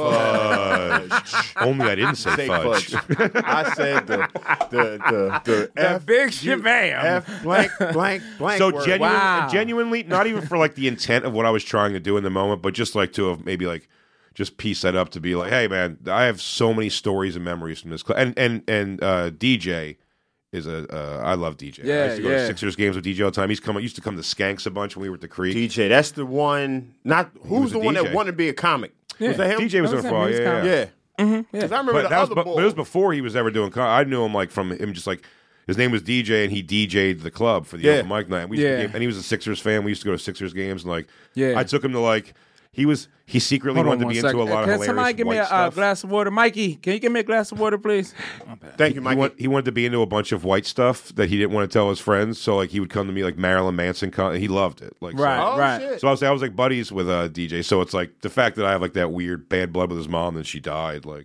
fudge. Only I didn't say, Say fudge. fudge. I said the the the the, The F, big G- shabam. F blank blank blank. So word. genuine, Wow. genuinely, not even for like the intent of what I was trying to do in the moment, but just like to have maybe like just piece that up to be like, hey man, I have so many stories and memories from this club. And and and uh, D J is a uh, I love D J. Yeah, I used to go yeah. to Sixers games with D J all the time. He's come used to come to Skanks a bunch when we were at the Creek. D J. That's the one. Not who's was the a one D J. that wanted to be a comic. Yeah. Was that him? D J was That in was the him. fall, He was yeah, comic. yeah. Yeah. Because I remember But the that was, other but, boy. but it was before he was ever doing. Com- I knew him like from him, just like his name was D J, and he D J'd the club for the Yeah. open mic night. And we used to Yeah. get- and he was a Sixers fan. We used to go to Sixers games, and like, Yeah. I took him to like he was he secretly Hold on wanted to one be second. into a lot Can of hilarious somebody give me white a uh, stuff. glass of water? Mikey, can you give me a glass of water, please? Thank you, He, Mike. want, he wanted to be into a bunch of white stuff that he didn't want to tell his friends. So like he would come to me like Marilyn Manson, con- and he loved it. Like so- Right. Oh right. shit. So I was I was like buddies with uh, D J. So it's like the fact that I have like that weird bad blood with his mom and she died. Like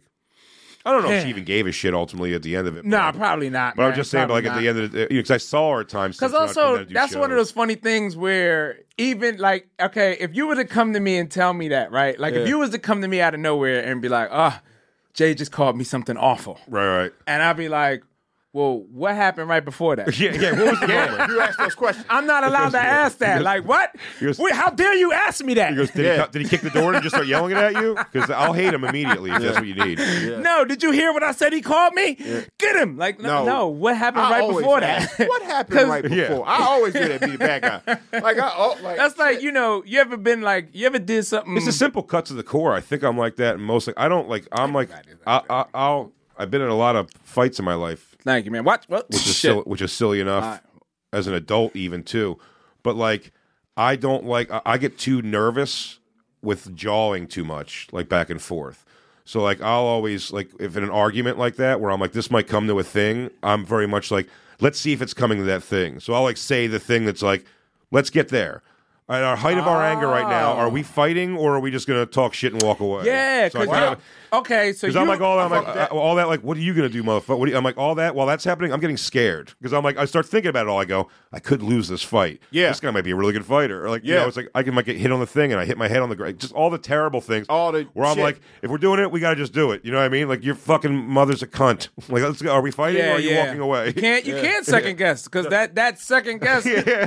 I don't know if she Yeah. even gave a shit ultimately at the end of it. Nah, but, probably not. but I'm man. just saying, but like Probably at the not. end of the because I saw her at times. Because since when I couldn't also, have to do that's one of shows. those funny things where even like, okay, if you were to come to me and tell me that, right? Like, if Yeah. you was to come to me out of nowhere and be like, oh, Jay just called me something awful. Right, right. And I'd be like, well, what happened right before that? Yeah, yeah. What was the moment? You asked those questions. I'm not allowed to ask that. Like, what? goes- Wait, how dare you ask me that? He goes, did, Yeah. he, co- did he kick the door and just start yelling it at you? Because I'll hate him immediately if that's what you need. No, did you hear what I said? He called me. Get him! Like, no, No. no. What happened I right always before ask, that? What happened right Yeah. before? I always do that. Be a bad guy. Like I. Oh, like That's like, you know, you ever been like, you ever did something? It's a simple cut to the core. I think I'm like that, and most like I don't like. I'm like I, I, I'll. I've been in a lot of fights in my life. Thank you, man. What? What? which is Shit. silly, which is silly enough Alright. as an adult even too. But like I don't like I, I get too nervous with jawing too much, like back and forth. So like I'll always like if in an argument like that where I'm like this might come to a thing, I'm very much like let's see if it's coming to that thing. So I'll like say the thing that's like let's get there. At our height of our anger right now, are we fighting or are we just gonna talk shit and walk away? Yeah, So I because kinda- okay, so because you, I'm like all that, I'm like fuck that. uh, all that, like what are you gonna do, motherfucker? What do you, I'm like all that while that's happening, I'm getting scared because I'm like I start thinking about it all. I go, I could lose this fight. Yeah. this guy might be a really good fighter. Or like, you Yeah. know, it's like I can might get hit on the thing and I hit my head on the ground. Just all the terrible things. All the where I'm shit. like, if we're doing it, we gotta just do it. You know what I mean? Like your fucking mother's a cunt. Like, let's go. Are we fighting yeah, or are you yeah. walking away? You can't, you can't second guess because that that second guess.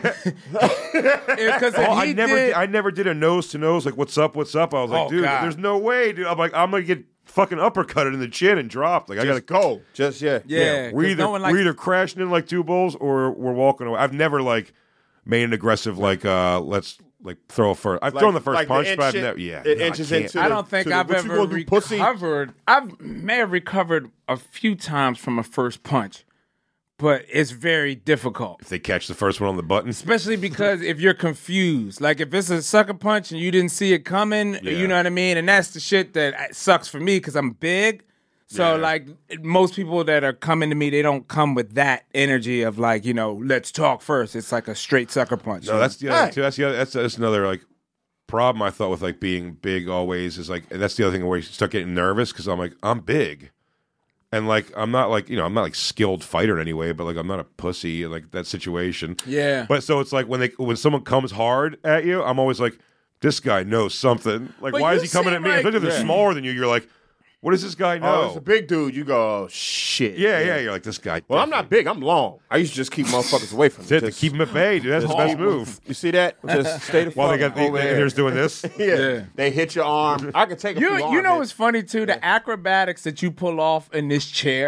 Because Oh, I he never, did, did, I never did a nose to nose. Like, what's up? What's up? I was like, Oh, dude, God. there's no way, dude. I'm like, I'm gonna get fucking uppercutted in the chin and dropped. Like, I gotta just go. Just yeah. yeah, we're 'cause either no one likes- we're either crashing in like two bulls or we're walking away. I've never like made an aggressive like uh let's like throw a first. I've Like- thrown the first like the punch, inch but I've shit- never. Yeah, it no, I inches can't. into I the- don't think to the- I've what you ever gonna do, pussy? recovered. I may have recovered a few times from a first punch, but it's very difficult. If they catch the first one on the button, Especially because if you're confused, like if it's a sucker punch and you didn't see it coming, Yeah. you know what I mean? And that's the shit that sucks for me because I'm big. So Yeah. like most people that are coming to me, they don't come with that energy of like, you know, let's talk first. It's like a straight sucker punch. no, that's the other Hey. too. That's the other. That's, that's another like problem I thought with like being big always is like, and that's the other thing where you start getting nervous because I'm like I'm big. And like I'm not like you know I'm not like skilled fighter in any way, but like I'm not a pussy in like that situation. Yeah. But so it's like when they when someone comes hard at you, I'm always like, this guy knows something. Like But why you is he coming seem at me? like- Especially if they're Yeah. smaller than you, you're like, what does this guy know? Oh, it's a big dude. You go, oh, shit. yeah, yeah, You're like this guy. Well, I'm not big. I'm long. I used to just keep motherfuckers away from me. That's it, to Just- keep him at bay, dude. That's the best move. You see that? Just stay the fuck While they got the, over the, there. here's doing this. yeah. Yeah. They hit your arm. I could take a You few you arm know hits. what's funny too? The acrobatics that you pull off in this chair.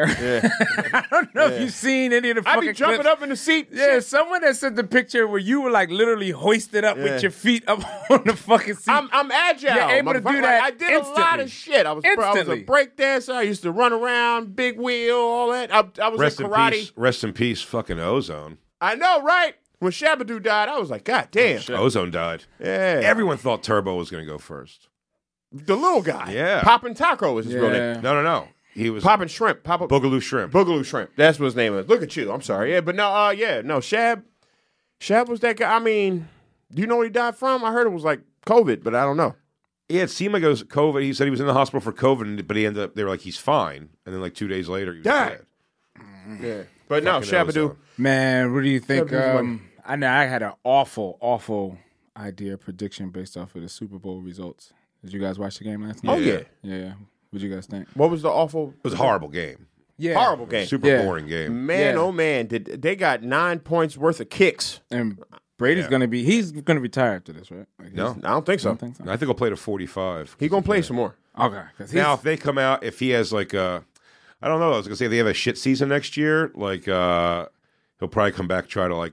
I don't know if you've seen any of the I fucking be jumping clips. up in the seat. Yeah, someone that sent the picture where you were like literally hoisted up Yeah. with your feet up on the fucking seat. I'm, I'm agile. You're able to motherfucker. do that Like, I did a lot instantly. of shit. I was, bro, I was a Instantly. break dancer. I used to run around, big wheel, all that. I, I was Rest in in karate. peace. Rest in peace. Fucking Ozone. I know, right? When Shabba-Doo died, I was like, God damn. Ozone died. Yeah. Everyone thought Turbo was going to go first. the little guy. Yeah. Poppin' Taco was his real Yeah. name. No, no, no. He was Poppin' Shrimp. Pop Boogaloo Shrimp. Boogaloo Shrimp. That's what his name is. Look at you. I'm sorry. Yeah, but no, uh, yeah, no, Shab. Shab was that guy. I mean, do you know what he died from? I heard it was like COVID, but I don't know. Yeah, it seemed like it was COVID. He said he was in the hospital for COVID, but he ended up, they were like, he's fine. And then like two days later, he was Died. dead. Yeah. But no, Fucking Shabba-Doo. Ozone. Man, what do you think? Yeah, this is Um, I know I had an awful, awful idea prediction based off of the Super Bowl results. Did you guys watch the game last night? Oh, yeah. Yeah. What you guys think? What was the awful, It was a horrible game. Yeah. horrible game? Super Yeah. boring game. Man, Yeah. oh man, did they got nine points worth of kicks? And Brady's Yeah. gonna be he's gonna retire after this, right? Like, No. he's- I don't think I so. don't think so. I think I'll play to forty-five. He gonna play some more. Okay. 'cause he's- Now, if they come out, if he has like a, I don't know, I was gonna say if they have a shit season next year, like uh he'll probably come back try to like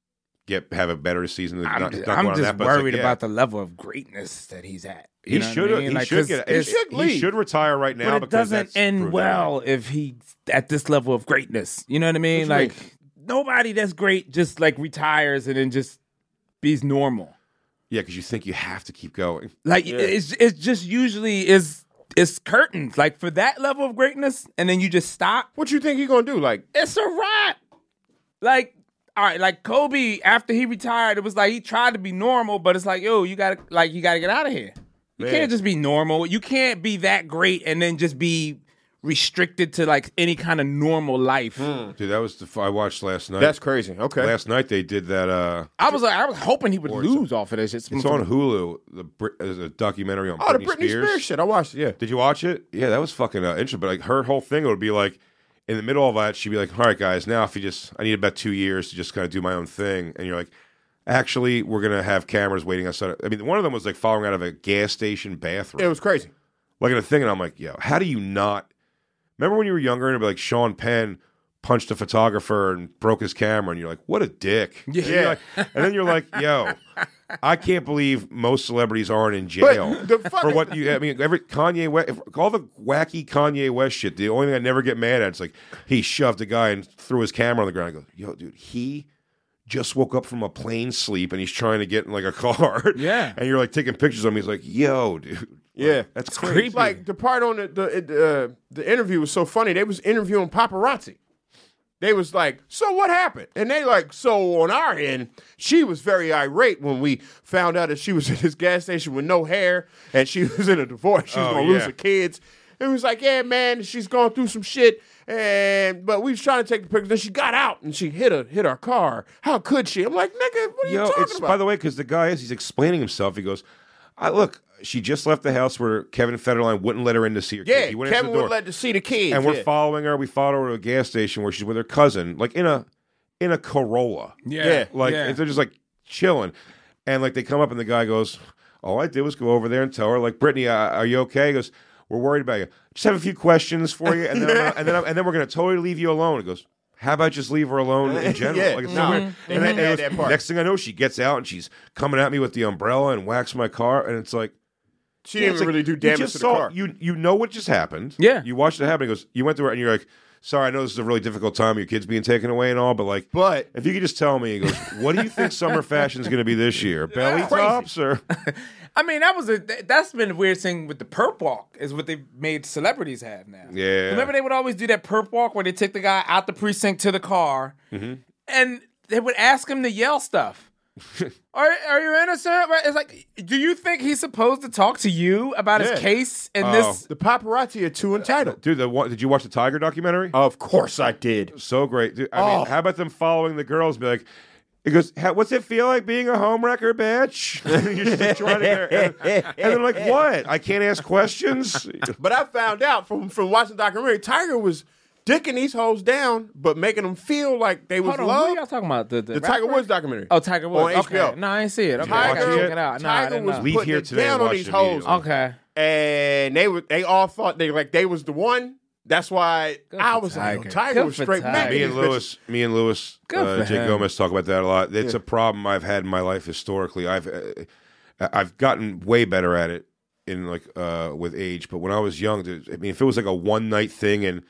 get have a better season. I'm, not, just, not I'm going on just that, but it's like, worried yeah. about the level of greatness that he's at. You He know what I should. mean? He Like, should 'cause get. it's- He, should he leave. should retire right now but it because doesn't that's end proven well if he's at this level of greatness. You know what I mean? What you Like nobody that's great just like retires and then just be's normal. Yeah, because you think you have to keep going. Like it's it's just usually is it's curtains. Like for that level of greatness, and then you just stop. What you think he gonna do? Like, It's a wrap. Like all right, like Kobe after he retired, it was like he tried to be normal, but it's like yo, you gotta like you gotta get out of here. You Man. can't just be normal. You can't be that great and then just be restricted to like any kind of normal life. Dude, that was the f- I watched last night. that's crazy. Okay. Last night they did that. uh I was like, I was hoping he would lose off of this. It's, It's on Hulu. The Brit- there's a documentary on oh, the Britney, Britney Spears. shit. I watched it. Yeah. Did you watch it? Yeah, that was fucking uh, interesting. But like her whole thing would be like, in the middle of that, she'd be like, "All right, guys, now if you just, I need about two years to just kind of do my own thing," and you're like, "Actually, we're gonna have cameras waiting outside." I mean, one of them was like following out of a gas station bathroom, It was crazy. like in a thing, and I'm like, "Yo, how do you not?" Remember when you were younger and it'd be like Sean Penn punched a photographer and broke his camera, and you're like, "What a dick!" Yeah. And, you're like- and then you're like, "Yo, I can't believe most celebrities aren't in jail But the for fucking, what you." I mean, every Kanye West, all the wacky Kanye West shit. The only thing I never get mad at is like he shoved a guy and threw his camera on the ground. I go, "Yo, dude, he." Just woke up from a plane sleep and he's trying to get in like a car. Yeah. And you're like taking pictures of him. He's like, yo, dude. Yeah. Like, that's It's crazy. creepy. like the part on the the uh, the interview was so funny. They was interviewing paparazzi. They was like, so what happened? And they like, so on our end, she was very irate when we found out that she was at this gas station with no hair and she was in a divorce. She was Oh, gonna lose yeah. her kids. It was like, yeah, man, she's going through some shit. And but we was trying to take the picture. Then she got out and she hit a hit our car. How could she? I'm like, nigga, what are you Yo, talking it's about? by the way, because the guy is he's explaining himself. He goes, "I look, she just left the house where Kevin Federline wouldn't let her in to see her yeah, kids. He wouldn't Kevin answer the would door. let to see the kids. and we're yeah. following her. We followed her to a gas station where she's with her cousin, like in a in a Corolla. Yeah, Like yeah. they're just like chilling, and like they come up and the guy goes, "All I did was go over there and tell her, like, Brittany, uh, are you okay?" He goes, "We're worried about you. Just have a few questions for you, and then I'm not- and then I'm, and then we're gonna totally leave you alone." He goes, "How about just leave her alone in general?" Yeah, like it's no, so weird. they And then didn't it add was- that part. next thing I know, she gets out and she's coming at me with the umbrella and whacks my car, and it's like. She didn't It's even like, really do you damage just to the saw- car. You you know what just happened. Yeah. You watched it happen. He goes, you went through it and you're like, sorry, I know this is a really difficult time, your kids being taken away and all, but like, But- if you could just tell me, he goes, what do you think summer fashion is going to be this year? Belly Crazy. tops or? I mean, that was a th- that's been a weird thing with the perp walk is what they made celebrities have now. Yeah. Remember they would always do that perp walk where they take the guy out the precinct to the car, Mm-hmm. and they would ask him to yell stuff. Are are you innocent? It's like, do you think he's supposed to talk to you about Yeah. his case in Oh. this? The paparazzi are too entitled. Dude, the one, did you watch the Tiger documentary? Of course I did. So great. Dude, I Oh. mean, how about them following the girls? Be like, he goes, "How- what's it feel like being a homewrecker, bitch? You're just trying to get, and, and they're like, what? I can't ask questions? But I found out from, from watching the documentary, Tiger was dicking these hoes down, but making them feel like they was Hold on, who loved. y'all talking about? The, the, The Tiger rapper? Woods documentary. Oh, Tiger Woods. On H B O. Okay. No, I ain't see it. Okay, I Tiger, gotta check it out. No, I Tiger didn't was know. Leave putting here it today down and on watch these it hoes. immediately. Okay. And they were they all thought they like they was the one. That's why Good I for was like, Tiger. yo, Tiger Good was for straight Tiger. back. Me and Lewis, me and Lewis, Good uh, for Jake him. Gomez talk about that a lot. It's a problem I've had in my life historically. I've uh, I've gotten way better at it in like uh, with age. But when I was young, dude, I mean, if it was like a one night thing in,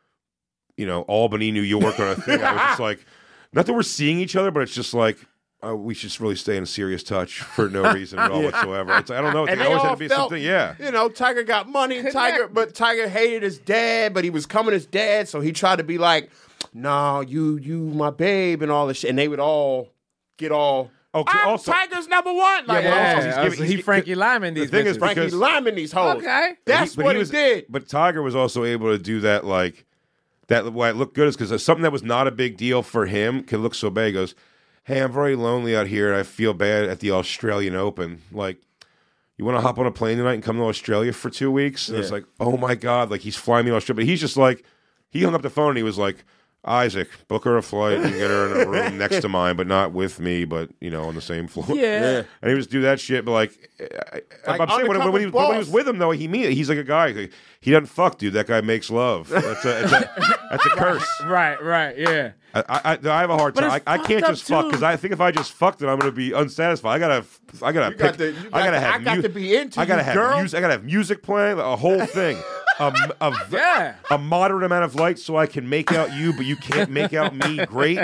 you know, Albany, New York, or a thing, I was just like, not that we're seeing each other, but it's just like. Uh, we should really stay in serious touch for no reason at all whatsoever. It's, I don't know. It And they always all had to be felt, something. Yeah. You know, Tiger got money. Tiger, but Tiger hated his dad, but he was coming his dad, so he tried to be like, "No, you, you, my babe," and all this shit. And they would all get all. Okay, I'm also- Tiger's number one. Like, but also Yeah, he's uh, giving- so he's- he Frankie Lyman the these thing is, bitches. Frankie because- Lyman these hoes. Okay. That's But what he, was, did. But Tiger was also able to do that, like that. Why it looked good is because something that was not a big deal for him can look so bad. He goes, "Hey, I'm very lonely out here, and I feel bad at the Australian Open. Like, you want to hop on a plane tonight and come to Australia for two weeks?" And it's Yeah. like, oh my god, like he's flying me to Australia, but he's just like, he hung up the phone and he was like, "Isaac, book her a flight and get her in a room next to mine, but not with me, but you know, on the same floor." Yeah. And he was do that shit, but like, I, Like I'm saying when, when, he was, undercover when he was boss. with him though, he mean it. He's like a guy. Like, he doesn't fuck, dude. That guy makes love. That's a, it's a, that's a curse. Right, right, yeah. I, I, I have a hard But time. I, it's I can't fucked up, just fuck too. because I think if I just fucked it, I'm gonna be unsatisfied. I gotta, I gotta You pick. got to- you I got gotta to- have. I got mu- to be into I gotta you, have girl. music. I gotta have music playing. A whole thing. a, a, Yeah. a moderate amount of light so I can make out you, but you can't make out me. Great.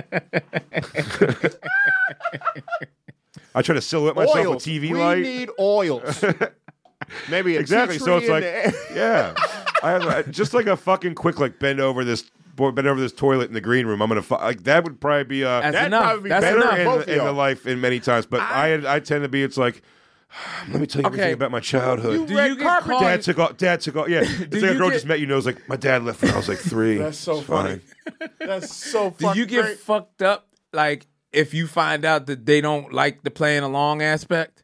I try to silhouette myself Oils. with T V we light. need oils. Maybe a Exactly. tea So tree it's like, in the- yeah, I have a, just like a fucking quick like bend over this boy, bend over this toilet in the green room. I'm gonna fu- like that would probably be uh, That's That'd enough. probably be That's better enough. in- in, both of in the y'all. life in many times. But I I, I tend to be. It's like, let me tell you Okay. everything about my childhood. Do Red you get carpet caught? Dad took off. Dad took off. Yeah, it's like you a girl get- just met you. Knows like my dad left when I was like three. That's so It's funny. fine. That's so Do fucking you get great. fucked up like if you find out that they don't like the playing along aspect?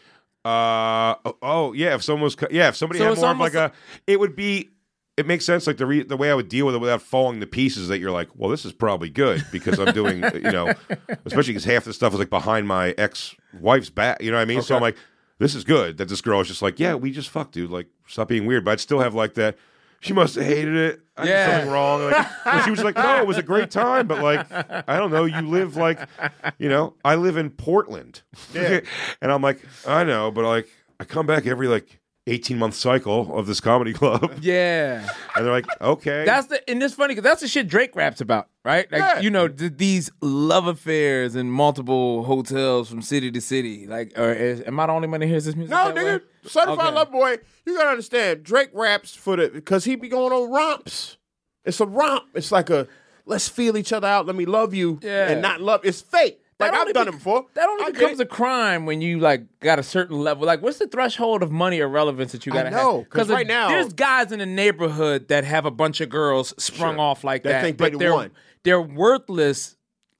Uh oh, oh yeah. If someone was cu- yeah, if somebody So had it's more of like almost a, it would be. It makes sense. Like the re- the way I would deal with it without falling to pieces. That you're like, well, this is probably good because I'm doing, you know, especially because half the stuff is like behind my ex wife's back. You know what I mean? So I'm like, this is good. That this girl is just like, yeah, we just fucked, dude. Like, stop being weird. But I'd still have like that. She must have hated it. I Yeah. did something wrong. Like, and she was like, no, it was a great time. But like, I don't know. You live like, you know, I live in Portland. Yeah. And I'm like, I know, but like, I come back every like eighteen month cycle of this comedy club. Yeah. And they're like, okay. That's the and it's funny because that's the shit Drake raps about, right? Like Yeah. you know th- these love affairs in multiple hotels from city to city. Like, or is, am I the only one that hears this music? No, that nigga, way? certified Okay. love boy. You gotta understand. Drake raps for the because he be going on romps. It's a romp. It's like a let's feel each other out. Let me love you Yeah. and not love. It's fake. Like That I've only done be- it before. That only I get becomes it. a crime when you like got a certain level. Like, what's the threshold of money or relevance that you I gotta know, have? 'cause right now- there's guys in the neighborhood that have a bunch of girls sprung Sure. off like That that, think they but the they're one. they're worthless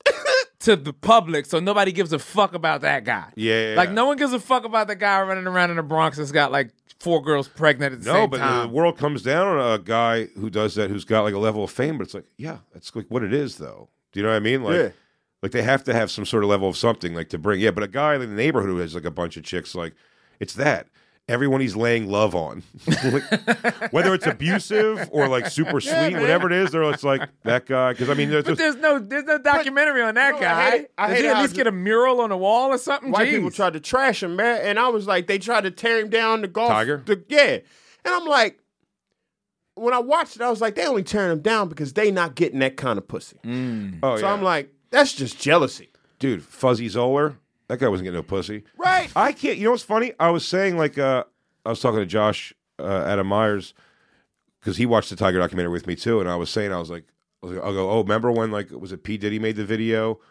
to the public, so nobody gives a fuck about that guy. Yeah, yeah, like yeah. no one gives a fuck about the guy running around in the Bronx that's got like four girls pregnant at the no, same but time. the world comes down on a guy who does that, who's got like a level of fame. But it's like, yeah, that's like what it is, though. Do you know what I mean? Like, Yeah. like they have to have some sort of level of something, like to bring. Yeah, but a guy in the neighborhood who has like a bunch of chicks, like it's that. Everyone he's laying love on, Like, whether it's abusive or like super sweet, man. whatever it is, they're it's like that guy. Because I mean, there's but just, there's no there's no documentary on that no, I guy. hate it. I Does hate he at how least the- get a mural on the wall or something? White Jeez. people tried to trash him, man, and I was like, they tried to tear him down the golf. Tiger? the- yeah, and I'm like, when I watched it, I was like, they only tearing him down because they not getting that kind of pussy. oh, So yeah. I'm like, that's just jealousy, dude, Fuzzy Zoller, that guy wasn't getting no pussy. right? I can't. You know what's funny? I was saying like uh, I was talking to Josh uh, Adam Myers because he watched the Tiger documentary with me too, and I was saying I was like, I was like, I'll go. Oh, remember when like was it P Diddy made the video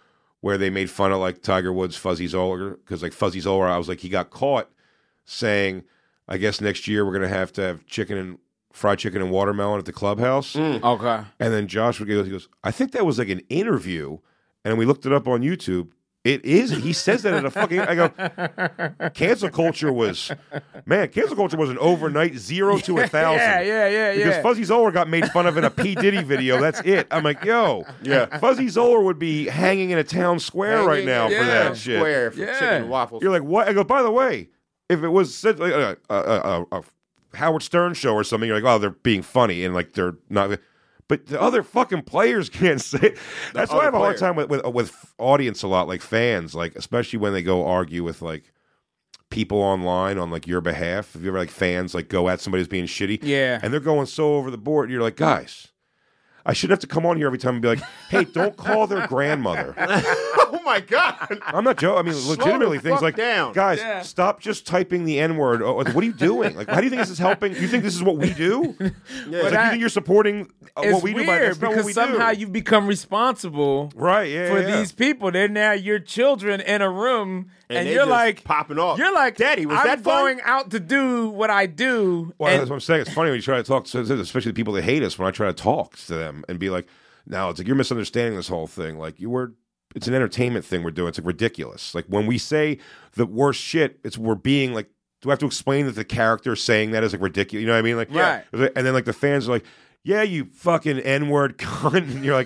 where they made fun of like Tiger Woods' Fuzzy Zoller because like Fuzzy Zoller, I was like he got caught saying, I guess next year we're gonna have to have chicken and fried chicken and watermelon at the clubhouse. Mm. Okay. And then Josh would go, he goes, I think that was like an interview, and we looked it up on YouTube. It is. He says that at a fucking. I go. Cancel culture was, man. Cancel culture was an overnight zero to a thousand. Yeah, yeah, yeah, Because yeah. Fuzzy Zoller got made fun of in a P Diddy video. That's it. I'm like, yo, Yeah. Fuzzy Zoller would be hanging in a town square Hanging right now in for Yeah. that shit. Square for Yeah. chicken and waffles. You're like, what? I go. By the way, if it was such like a, a, a, a Howard Stern show or something, you're like, oh, they're being funny and like they're not. But the other fucking players can't say. That's why I have a hard player. time with, with with audience a lot, like fans, like especially when they go argue with like people online on like your behalf. If you ever like fans like go at somebody who's being shitty, Yeah. and they're going so over the board, you're like, guys, I shouldn't have to come on here every time and be like, hey, don't call their grandmother. Oh my god! I'm not joking. I mean, Slow legitimately, the things fuck like, down. guys, Yeah. stop just typing the N word. Oh, what are you doing? Like, how do you think this is helping? You think this is what we do? It's like, that- you think you're supporting uh, It's what we do? By weird that's not what because we somehow do. you've become responsible Right? Yeah. for yeah. these people. They're now your children in a room, and, And they you're just like popping off. You're like, Daddy, was I'm that fun? going out to do what I do. Well, and- that's what I'm saying. It's funny when you try to talk to, especially the people that hate us. When I try to talk to them and be like, "Now it's like you're misunderstanding this whole thing. Like you were, it's an entertainment thing we're doing. It's like ridiculous. Like when we say the worst shit, it's we're being like, do I have to explain that the character saying that is like ridiculous? You know what I mean? Like, Right. And then like the fans are like, "Yeah, you fucking N word cunt," and you're like.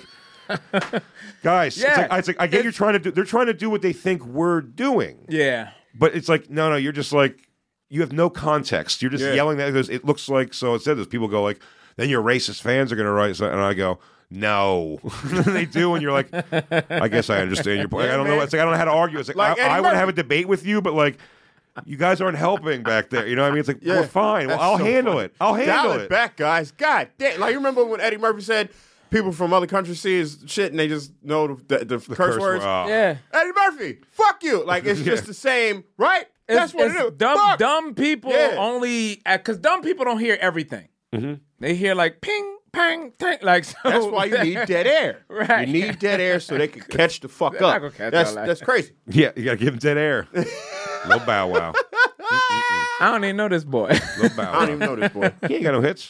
Guys, Yeah. it's like, it's like I get It's- you're trying to do. They're trying to do what they think we're doing. yeah. But it's like, no, no, you're just like, you have no context. You're just Yeah. yelling that because it looks like, so it said this. People go like, then your racist fans are going to write something. And I go, no. They do. And you're like, I guess I understand your point. Yeah, I don't know. man. It's like, I don't know how to argue. It's like, Like I, Eddie I want to Murphy. have a debate with you, but like, you guys aren't helping back there. You know what I mean? It's like, Yeah. we're fine. Well, That's I'll so handle funny. it. I'll handle Dial it. it back, guys. God damn. Like, you remember when Eddie Murphy said people from other countries see his shit and they just know the, the, the, curse, Curse words? word. Oh. Yeah. Eddie Murphy, fuck you. Like, it's just the same, right? That's It's- what it's it is. Dumb, Fuck. dumb people Yeah. only because dumb people don't hear everything. Mm-hmm. They hear like ping, pang, tang. Like so. That's why you need dead air. Right. You need dead air so they can catch the fuck They're not up. gonna catch That's all that. that's crazy. Yeah, you got to give him dead air. No bow wow. I don't even know this boy. No bow I wow. don't even know this boy. He ain't got no hits.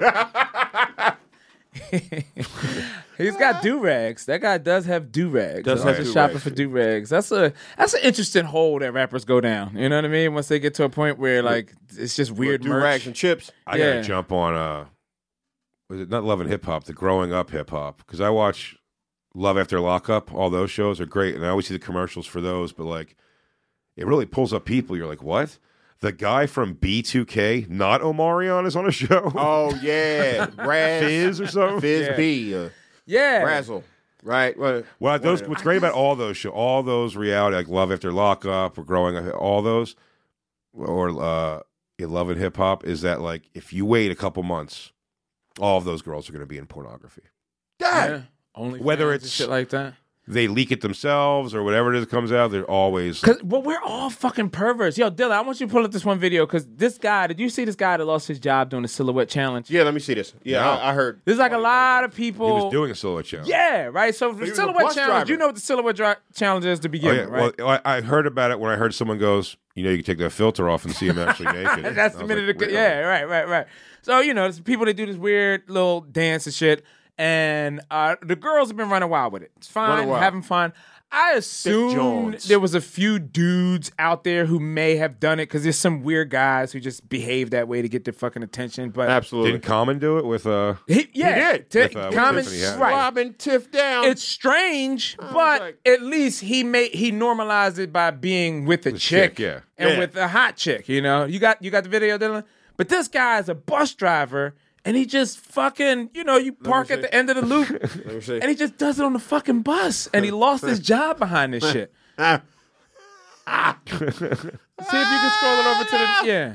He's got do rags. That guy does have do rags. Does Does have have shopping do-rags. for do rags. That's a that's an interesting hole that rappers go down. You know what I mean? Once they get to a point where like it's just weird Do merch. rags and chips. I Yeah. gotta jump on uh was it not Love and Hip Hop, the Growing Up Hip Hop, because I watch Love After Lockup. All those shows are great, and I always see the commercials for those. But like, it really pulls up people. You're like, what? The guy from B two K, not Omarion, is on a show. Oh yeah, Raz, Fizz or something. Fizz Yeah. B, uh, Yeah. Razzle, right? Well, Well, those, one of what's them. great about all those shows, all those reality, like Love After Lockup or Growing Up, all those, or uh, yeah, Love and Hip Hop, is that like if you wait a couple months, all of those girls are going to be in pornography. God, Yeah. Only Whether fans and it's- shit like that. They leak it themselves or whatever it is that comes out. They're always Cause well, we're all fucking perverts. Yo, Dylan, I want you to pull up this one video because this guy. Did you see this guy that lost his job doing the silhouette challenge? yeah. Let me see this. Yeah, No. I, I heard. There's like a lot of people. he was doing a silhouette challenge. Yeah, right. So the was a silhouette bus challenge. driver. You know what the silhouette dri- challenge is to Oh, begin yeah. with, right? Well, I I heard about it when I heard someone goes, you know, you can take that filter off and see him actually naked. That's I the was minute. like, it, really? yeah, right, right, right. So you know, there's people that do this weird little dance and shit, and uh, the girls have been running wild with it. It's fine, Running wild. having fun. I assume Jones. there was a few dudes out there who may have done it because there's some weird guys who just behave that way to get their fucking attention. But Absolutely. Didn't Common do it with uh? he, yeah, did. T- With, uh, with Common- Tiffany Haddish. right. Robbing Tiff down. It's strange, but like- at least he made he normalized it by being with a With chick, chick, yeah. and Yeah. with a hot chick. You know, you got you got the video, Dylan. But this guy is a bus driver, and he just fucking, you know, you park at see. the end of the loop, Let me see. and he just does it on the fucking bus, and he lost his job behind this shit. Ah, See if you can scroll it over to the yeah.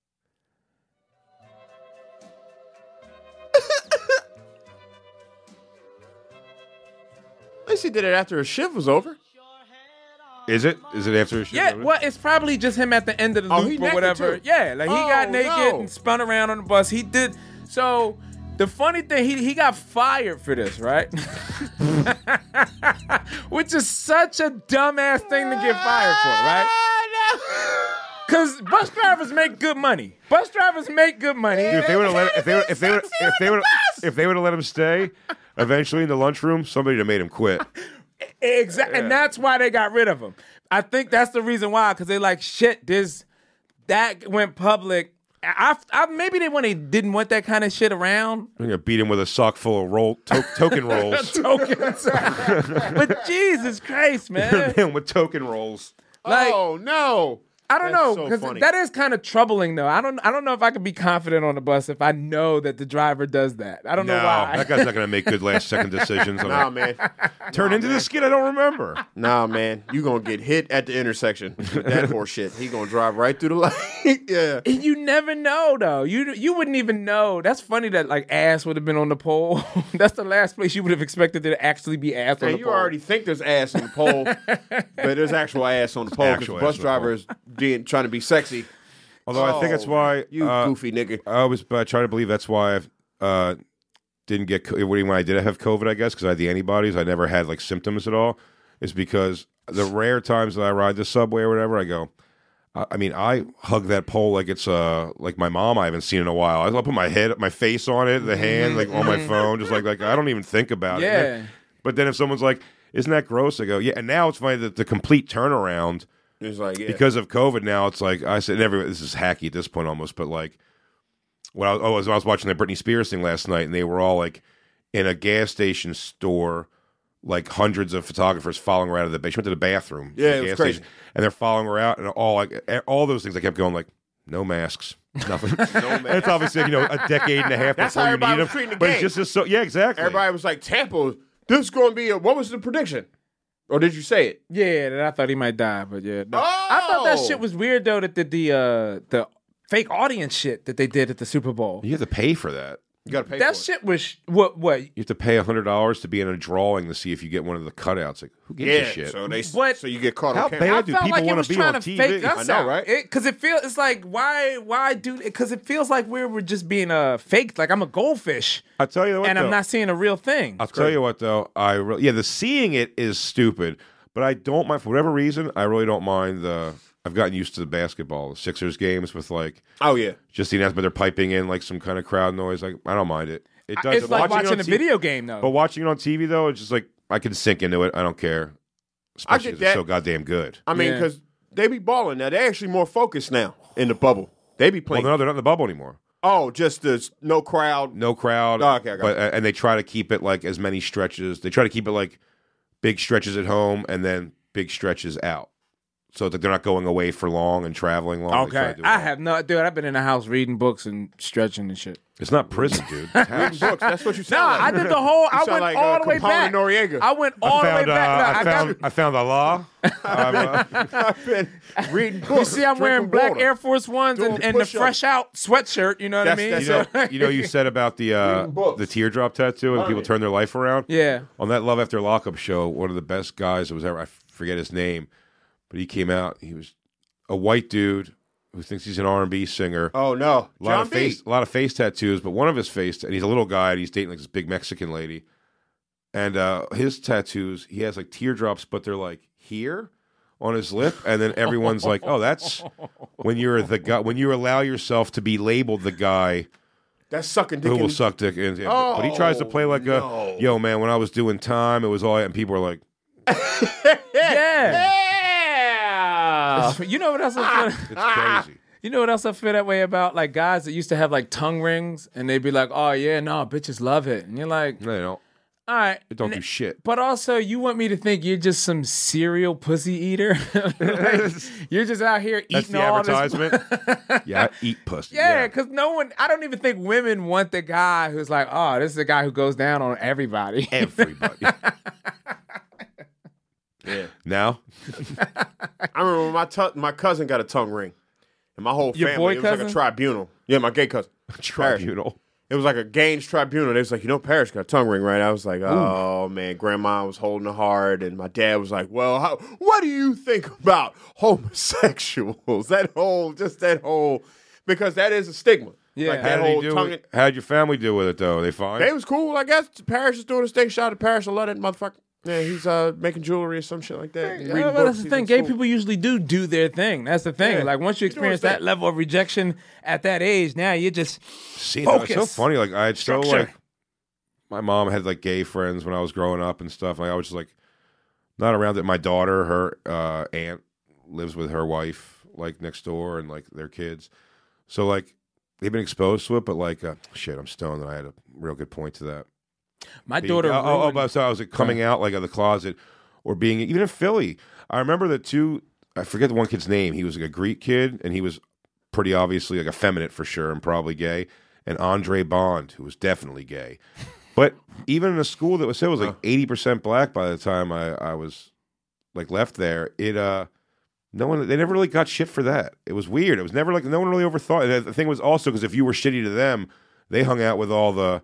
at least he did it after his shift was over. Is it? Is it after? a shit Yeah, movie? well, it's probably just him at the end of the Oh, loop he or naked whatever. too? Yeah, like he got Oh, naked no. and spun around on the bus. He did so. The funny thing, he he got fired for this, right? Which is such a dumbass thing to get fired for, right? Because bus drivers make good money. Bus drivers make good money. Dude, if they would have let if they would if they would if they would if they would have let him stay, eventually in the lunchroom, somebody would have made him quit. Exactly, yeah. And that's why they got rid of him. I think that's the reason why, because they're like, shit, this that went public. I, I maybe they when they didn't want that kind of shit around. I'm gonna beat him with a sock full of roll to- token rolls. Tokens, but Jesus Christ, man, him with token rolls. Like, oh no. I don't That's know, so because that is kind of troubling, though. I don't, I don't know if I could be confident on the bus if I know that the driver does that. I don't no, know why. That guy's not going to make good last second decisions. On Nah, it. man. Turn nah, into man. the skid I don't remember. Nah, man. You going to get hit at the intersection with that horse shit. He going to drive right through the light. Yeah. And you never know, though. You you wouldn't even know. That's funny that, like, ass would have been on the pole. That's the last place you would have expected there to actually be ass on Hey, the you pole. already think there's ass on the pole, but there's actual ass on the pole because the Actual bus ass on the driver pole. is being, trying to be sexy. Although I think that's why You uh, goofy nigga. I was I try to believe that's why I uh, didn't get co- when I did have COVID. I guess because I had the antibodies, I never had like symptoms at all. Is because the rare times that I ride the subway or whatever, I go. I, I mean, I hug that pole like it's uh like my mom I haven't seen in a while. I put my head, my face on it, the hand like on my phone, just like like I don't even think about it. Yeah. But then if someone's like, "Isn't that gross?" I go, "Yeah." And now it's funny that the complete turnaround. It's like, yeah. Because of COVID now, it's like I said, every this is hacky at this point almost, but like when I was, oh, I was watching the Britney Spears thing last night, and they were all like in a gas station store, like hundreds of photographers following her out of the. She went to the bathroom, Yeah, the it was gas crazy. station, and they're following her out, and all like all those things. I kept going like, no masks, nothing. no masks. And it's obviously you know a decade and a half That's before how you need everybody them, was treating the but game. it's just, just so yeah, exactly. Everybody was like, Tampa, this is going to be a, what was the prediction? Or did you say it? Yeah, that I thought he might die, but yeah. No. I thought that Oh! shit was weird, though, that the, the, uh, the fake audience shit that they did at the Super Bowl. You have to pay for that. You got to pay That for it. shit was, what, what? You have to pay a hundred dollars to be in a drawing to see if you get one of the cutouts. Like who gives Yeah, a shit? so they What? so you get caught How on camera. bad I do felt people like it wanna was be trying on to T V? fake us I know, out. right? Because it, feels, it's like, why, why do, because it feels like we were just being uh, faked, like I'm a goldfish, I'll tell you what, and though. I'm not seeing a real thing. I'll tell you what, though. I re- yeah, the seeing it is stupid, but I don't mind for whatever reason. I really don't mind the. I've gotten used to the basketball, the Sixers games with like Oh, yeah. just the announcement they're piping in like some kind of crowd noise. Like I don't mind it. It does. It's like it watching on a T V video game, though. But watching it on T V though, it's just like I can sink into it. I don't care. I Especially get 'cause it's that. so goddamn good. I mean, Yeah. because they be balling now. They're actually more focused now in the bubble. They be Well, playing. no, they're not in the bubble anymore. Oh, just the no crowd. No crowd. Oh, okay, I got but, it. and they try to keep it like as many stretches. They try to keep it like big stretches at home and then big stretches out, so that they're not going away for long and traveling long. They try Okay, to do I it. have no, dude. I've been in the house reading books and stretching and shit. It's not prison, dude. It's house. Books. That's what you No, sound I like. did the whole. I sound went like, all uh, the way Capone back. Noriega. I went all the way found, back. uh, No, I, I found, got. I found the law. I'm, uh, I've been reading books. You see, I'm wearing drinking black water. Air Force Ones Doing and, and the push-ups. fresh out sweatshirt. You know what I mean? That's- you know, that's you know, you said about the uh, Reading books. the teardrop tattoo and people turn their life around. Yeah. On that Love After Lockup show, one of the best guys that was ever, I forget his name, but he came out. He was a white dude who thinks he's an R and B singer. Oh, no. A lot John of face, B. a lot of face tattoos, but one of his face, and he's a little guy, and he's dating like this big Mexican lady, and uh, his tattoos, he has like teardrops, but they're like here on his lip, and then everyone's like, "Oh, that's when you're the guy when you allow yourself to be labeled the guy That's sucking dick. who will in- suck dick." And, yeah, but he tries to play like no. a, "Yo, man, when I was doing time, it was all," and people are like, Yeah. Yeah. You know what else? I feel, "It's crazy." you know what else I feel that way about? Like guys that used to have like tongue rings, and they'd be like, "Oh yeah, no, bitches love it," and you're like, No, they don't. "All right." It don't do shit. But also, you want me to think you're just some serial pussy eater? Like, you're just out here eating That's the all advertisement. Yeah, I eat pussy. Yeah, because no one, I don't even think women want the guy who's like, oh, this is the guy who goes down on everybody. everybody. Yeah. Now, I remember when my tu- my cousin got a tongue ring, and my whole Your family. boy it was like cousin? a tribunal. Yeah, my gay cousin. tribunal. It was like a Gaines tribunal. They was like, you know, Paris got a tongue ring, right? I was like, oh man, Grandma was holding a heart, and my dad was like, well, how, what do you think about homosexuals? That whole, just that whole, because that is a stigma. Yeah. Like How that did, he whole do tongue. it? How'd your family do with it, though? They fine? They was cool, I guess. Paris is doing his thing. Shout out to Paris. I love that motherfucker. Yeah, he's uh, making jewelry or some shit like that. Yeah, Reading well, books. that's the He's thing. in Gay school. people usually do do their thing. That's the thing. Yeah. Like once you He's doing his experience that thing. level of rejection at that age, now you're just See, that was so focus. funny. Like I had so Structure. like my mom had like gay friends when I was growing up and stuff. Like I was just like not around it. My daughter, her uh, aunt lives with her wife like next door and like their kids. So like they've been exposed to it, but like uh, shit, I'm stoned and I had a real good point to that. my Being- daughter. Oh, oh, ruined- but so I was like coming out like of the closet or being even in Philly. I remember the two. I forget the one kid's name. He was like a Greek kid, and he was pretty obviously like effeminate for sure, and probably gay. And Andre Bond, who was definitely gay. But even in a school that was it was like eighty percent black by the time I, I was like left there, it uh no one they never really got shit for that. It was weird. It was never like no one really overthought. And the thing was also because if you were shitty to them, they hung out with all the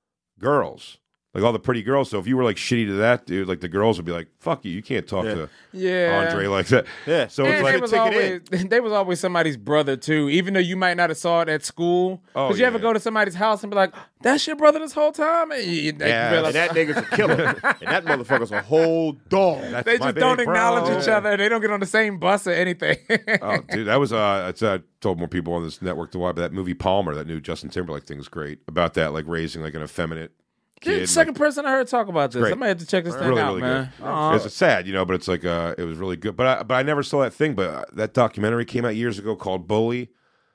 girls. Like all the pretty girls. So if you were like shitty to that dude, like the girls would be like, fuck you, you can't talk Yeah. to yeah. Andre like that. Yeah. So And it's they like was take it always they was always somebody's brother too, even though you might not have saw it at school. Oh, Because you ever yeah. go to somebody's house and be like, "That's your brother this whole time," and you, you Yeah, realize And that nigga's a killer. and that motherfucker's a whole dog. That's they my just don't big acknowledge bro. each other. They don't get on the same bus or anything. Oh, dude, that was uh, it's, uh, I told more people on this network to watch, but that movie Palmer, that new Justin Timberlake thing is great about that, like raising like an effeminate You're kid. the second like, person I heard talk about this. great. I might have to check this thing really, out, really man. good. Aw. It's, it's sad, you know, but it's like uh, it was really good. But I, but I never saw that thing. But uh, that documentary came out years ago called Bully,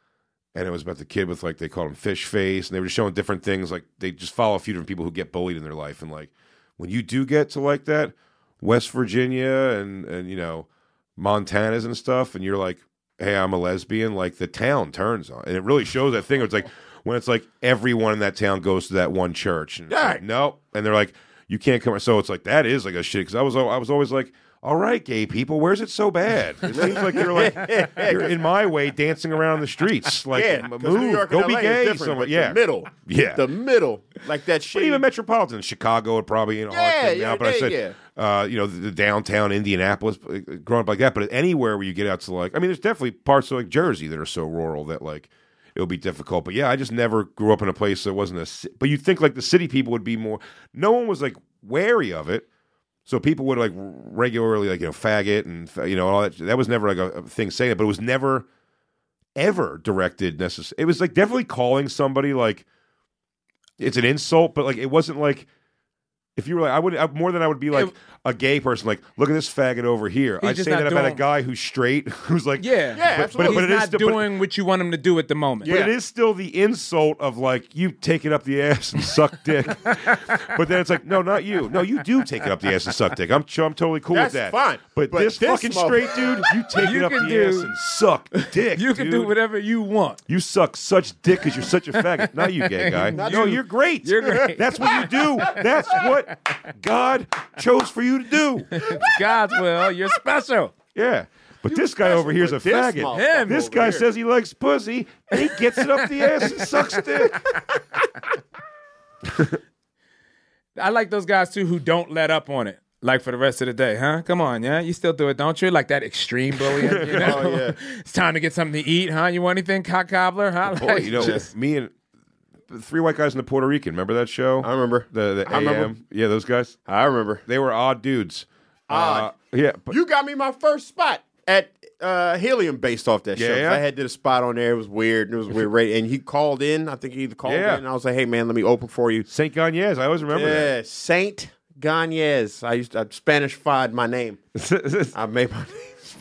and it was about the kid with like they called him Fish Face, and they were just showing different things. Like they just follow a few different people who get bullied in their life, and like when you do get to like that West Virginia and and you know Montanas and stuff, and you're like, hey, I'm a lesbian, like the town turns on, and it really shows that thing. Where it's like when it's like everyone in that town goes to that one church, and it's like, Right. no, and they're like, you can't come. So it's like that is like a shit because I was I was always like, all right, gay people, where's it so bad? It seems like you're like you're in my way dancing around the streets, like yeah, m- 'cause move, New York go and be L A is gay different, somewhere. but Yeah, the middle, Yeah. the middle, like that but shit. even metropolitan Chicago would probably in a hard Yeah, thing now. yeah, But I yeah, said, yeah. uh, you know, the, the downtown Indianapolis, uh, growing up like that. But anywhere where you get out to like, I mean, there's definitely parts of like Jersey that are so rural that like it'll be difficult. But yeah, I just never grew up in a place that wasn't a. ci- But you'd think like the city people would be more. No one was like wary of it. So people would like regularly like you know faggot and you know all that. That was never like a, a thing saying it, but it was never ever directed necessarily. It was like definitely calling somebody like it's an insult, but like it wasn't like if you were like I would I, more than I would be like It- a gay person like look at this faggot over here. He's I'd just say not that about a doing- guy who's straight who's like Yeah, Yeah, but, absolutely. but, but He's it is not still, but- doing what you want him to do at the moment. but it is still the insult of like you take it up the ass and suck dick. But then it's like, no, not you. No, you do take it up the ass and suck dick. I'm I'm totally cool That's with that. fine. But, But this, this fucking mother- straight dude, you take You it up can the do- ass and suck dick. You can dude. do whatever you want. You suck such dick because you're such a faggot. Not you, gay guy. Not no, you. you're great. You're great. That's what you do. That's what God chose for you to do. It's God's will. You're special. Yeah. But this guy over here is a But this faggot. motherfucker Him. This over guy here. says he likes pussy, and he gets it up the ass and sucks dick. I like those guys too who don't let up on it. Like for the rest of the day, huh? Come on, yeah. You still do it, don't you? Like that extreme bullying. You know? Oh, yeah. It's time to get something to eat, huh? You want anything, cock cobbler, huh? Boy, Like, you know, just- me and the three white guys in the Puerto Rican. Remember that show? I remember. The the I remember. A M. Yeah, those guys. I remember. They were odd dudes. Odd. Uh, yeah, but You got me my first spot at uh, Helium based off that Yeah, show. yeah. I had did a spot on there. It was weird. It was weird. Right? And he called in. I think he either called Yeah. in. And I was like, hey, man, let me open for you. Saint Gagnez. I always remember Yeah, Saint Gagnez. I used to I Spanish-fied my name. that. I made my name.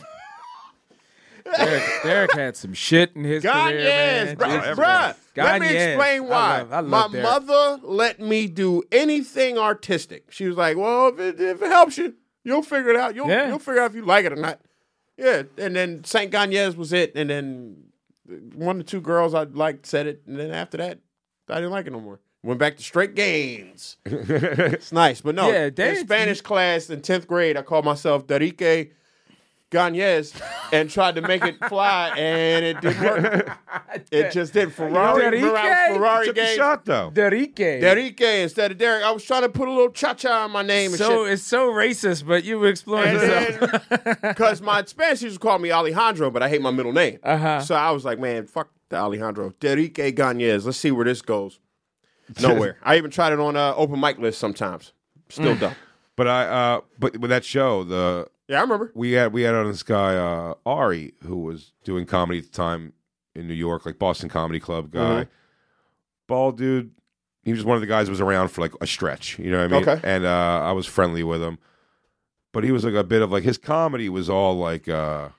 Derek, Derek had some shit in his career, man. Gagnez, bruh. Jesus bruh. Christ. Let me Gagnez. explain why. I love, I my love Derek. mother let me do anything artistic. She was like, well, if it, if it helps you, you'll figure it out. You'll, Yeah. you'll figure out if you like it or not. Yeah, and then Saint Gagnez was it, and then one or two girls I liked said it, and then after that, I didn't like it no more. Went back to straight gains. It's nice, but no. Yeah, in dance- Spanish class in tenth grade, I called myself Darique Gagnez and tried to make it fly, and it didn't work. It just did. Ferrari, Darique? remember how Ferrari Took the game. shot though. Derrique. Darique instead of Derek. I was trying to put a little cha-cha on my name and So shit. it's so racist, but you were exploring And yourself. then, because my Spanish teachers called me Alejandro, but I hate my middle name. Uh-huh. So I was like, man, fuck, the Alejandro. Derrique Gañez. Let's see where this goes. Nowhere. I even tried it on uh, open mic list sometimes. Still dumb. But I, uh, but with that show, the Yeah, I remember. we had we had on this guy uh, Ari, who was doing comedy at the time in New York, like Boston Comedy Club guy, Mhm. bald dude. He was one of the guys that was around for like a stretch. You know what I mean? Okay. And uh, I was friendly with him, but he was like a bit of like his comedy was all like, uh,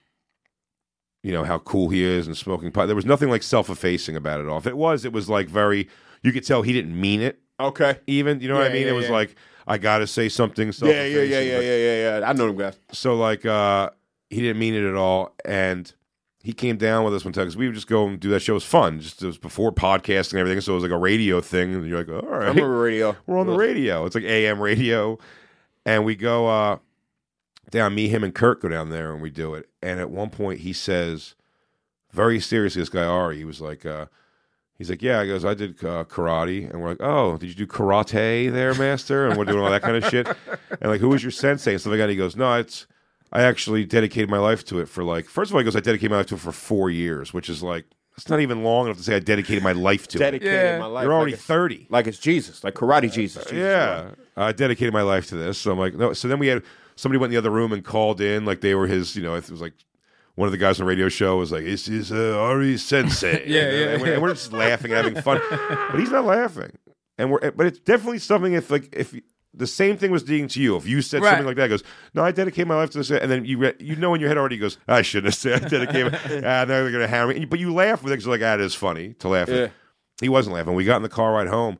you know, how cool he is and smoking pot. There was nothing like self-effacing about it all. If it was, it was like very. You could tell he didn't mean it. Okay. Even you know what Yeah, I mean? yeah, it was yeah. like I gotta say something. Yeah, Self-effacing. yeah, yeah, yeah, but- yeah, yeah, yeah. I know them guys. So like uh he didn't mean it at all, and he came down with us one time because we would just go and do that show. It was fun. Just it was before podcasting and everything, so it was like a radio thing. And you're like, all I right, remember radio. we're on the radio. It's like A M radio, and we go uh down. Me, him, and Kurt go down there, and we do it. And at one point, he says, very seriously, this guy Ari, he was like, uh, he's like, yeah. He goes, I did uh, karate, and we're like, oh, did you do karate there, master? And we're doing all that kind of shit. And like, who was your sensei and stuff like that? And he goes, no, it's. I actually dedicated my life to it for like. First of all, he goes, I dedicated my life to it for four years, which is like. It's not even long enough to say I dedicated my life to it. Dedicated Yeah. my life. You're already like it's, thirty. like it's Jesus, like karate Jesus. Jesus Yeah, Christ. I dedicated my life to this. So I'm like, no. So then we had somebody went in the other room and called in, like they were his. You know, it was like one of the guys on the radio show was like, "This is uh, Ari Sensei." Yeah, and, yeah, and, we're, yeah. and we're just laughing and having fun, but he's not laughing. And we're, but it's definitely something. If like if the same thing was being to you, if you said Right. something like that, he goes, "No, I dedicate my life to this," and then you re- you know in your head already he goes, "I shouldn't have said I dedicated." Ah, they're gonna hammer me, but you laugh with it because you're like, "Ah, it is funny to laugh." Yeah. At. He wasn't laughing. We got in the car ride home.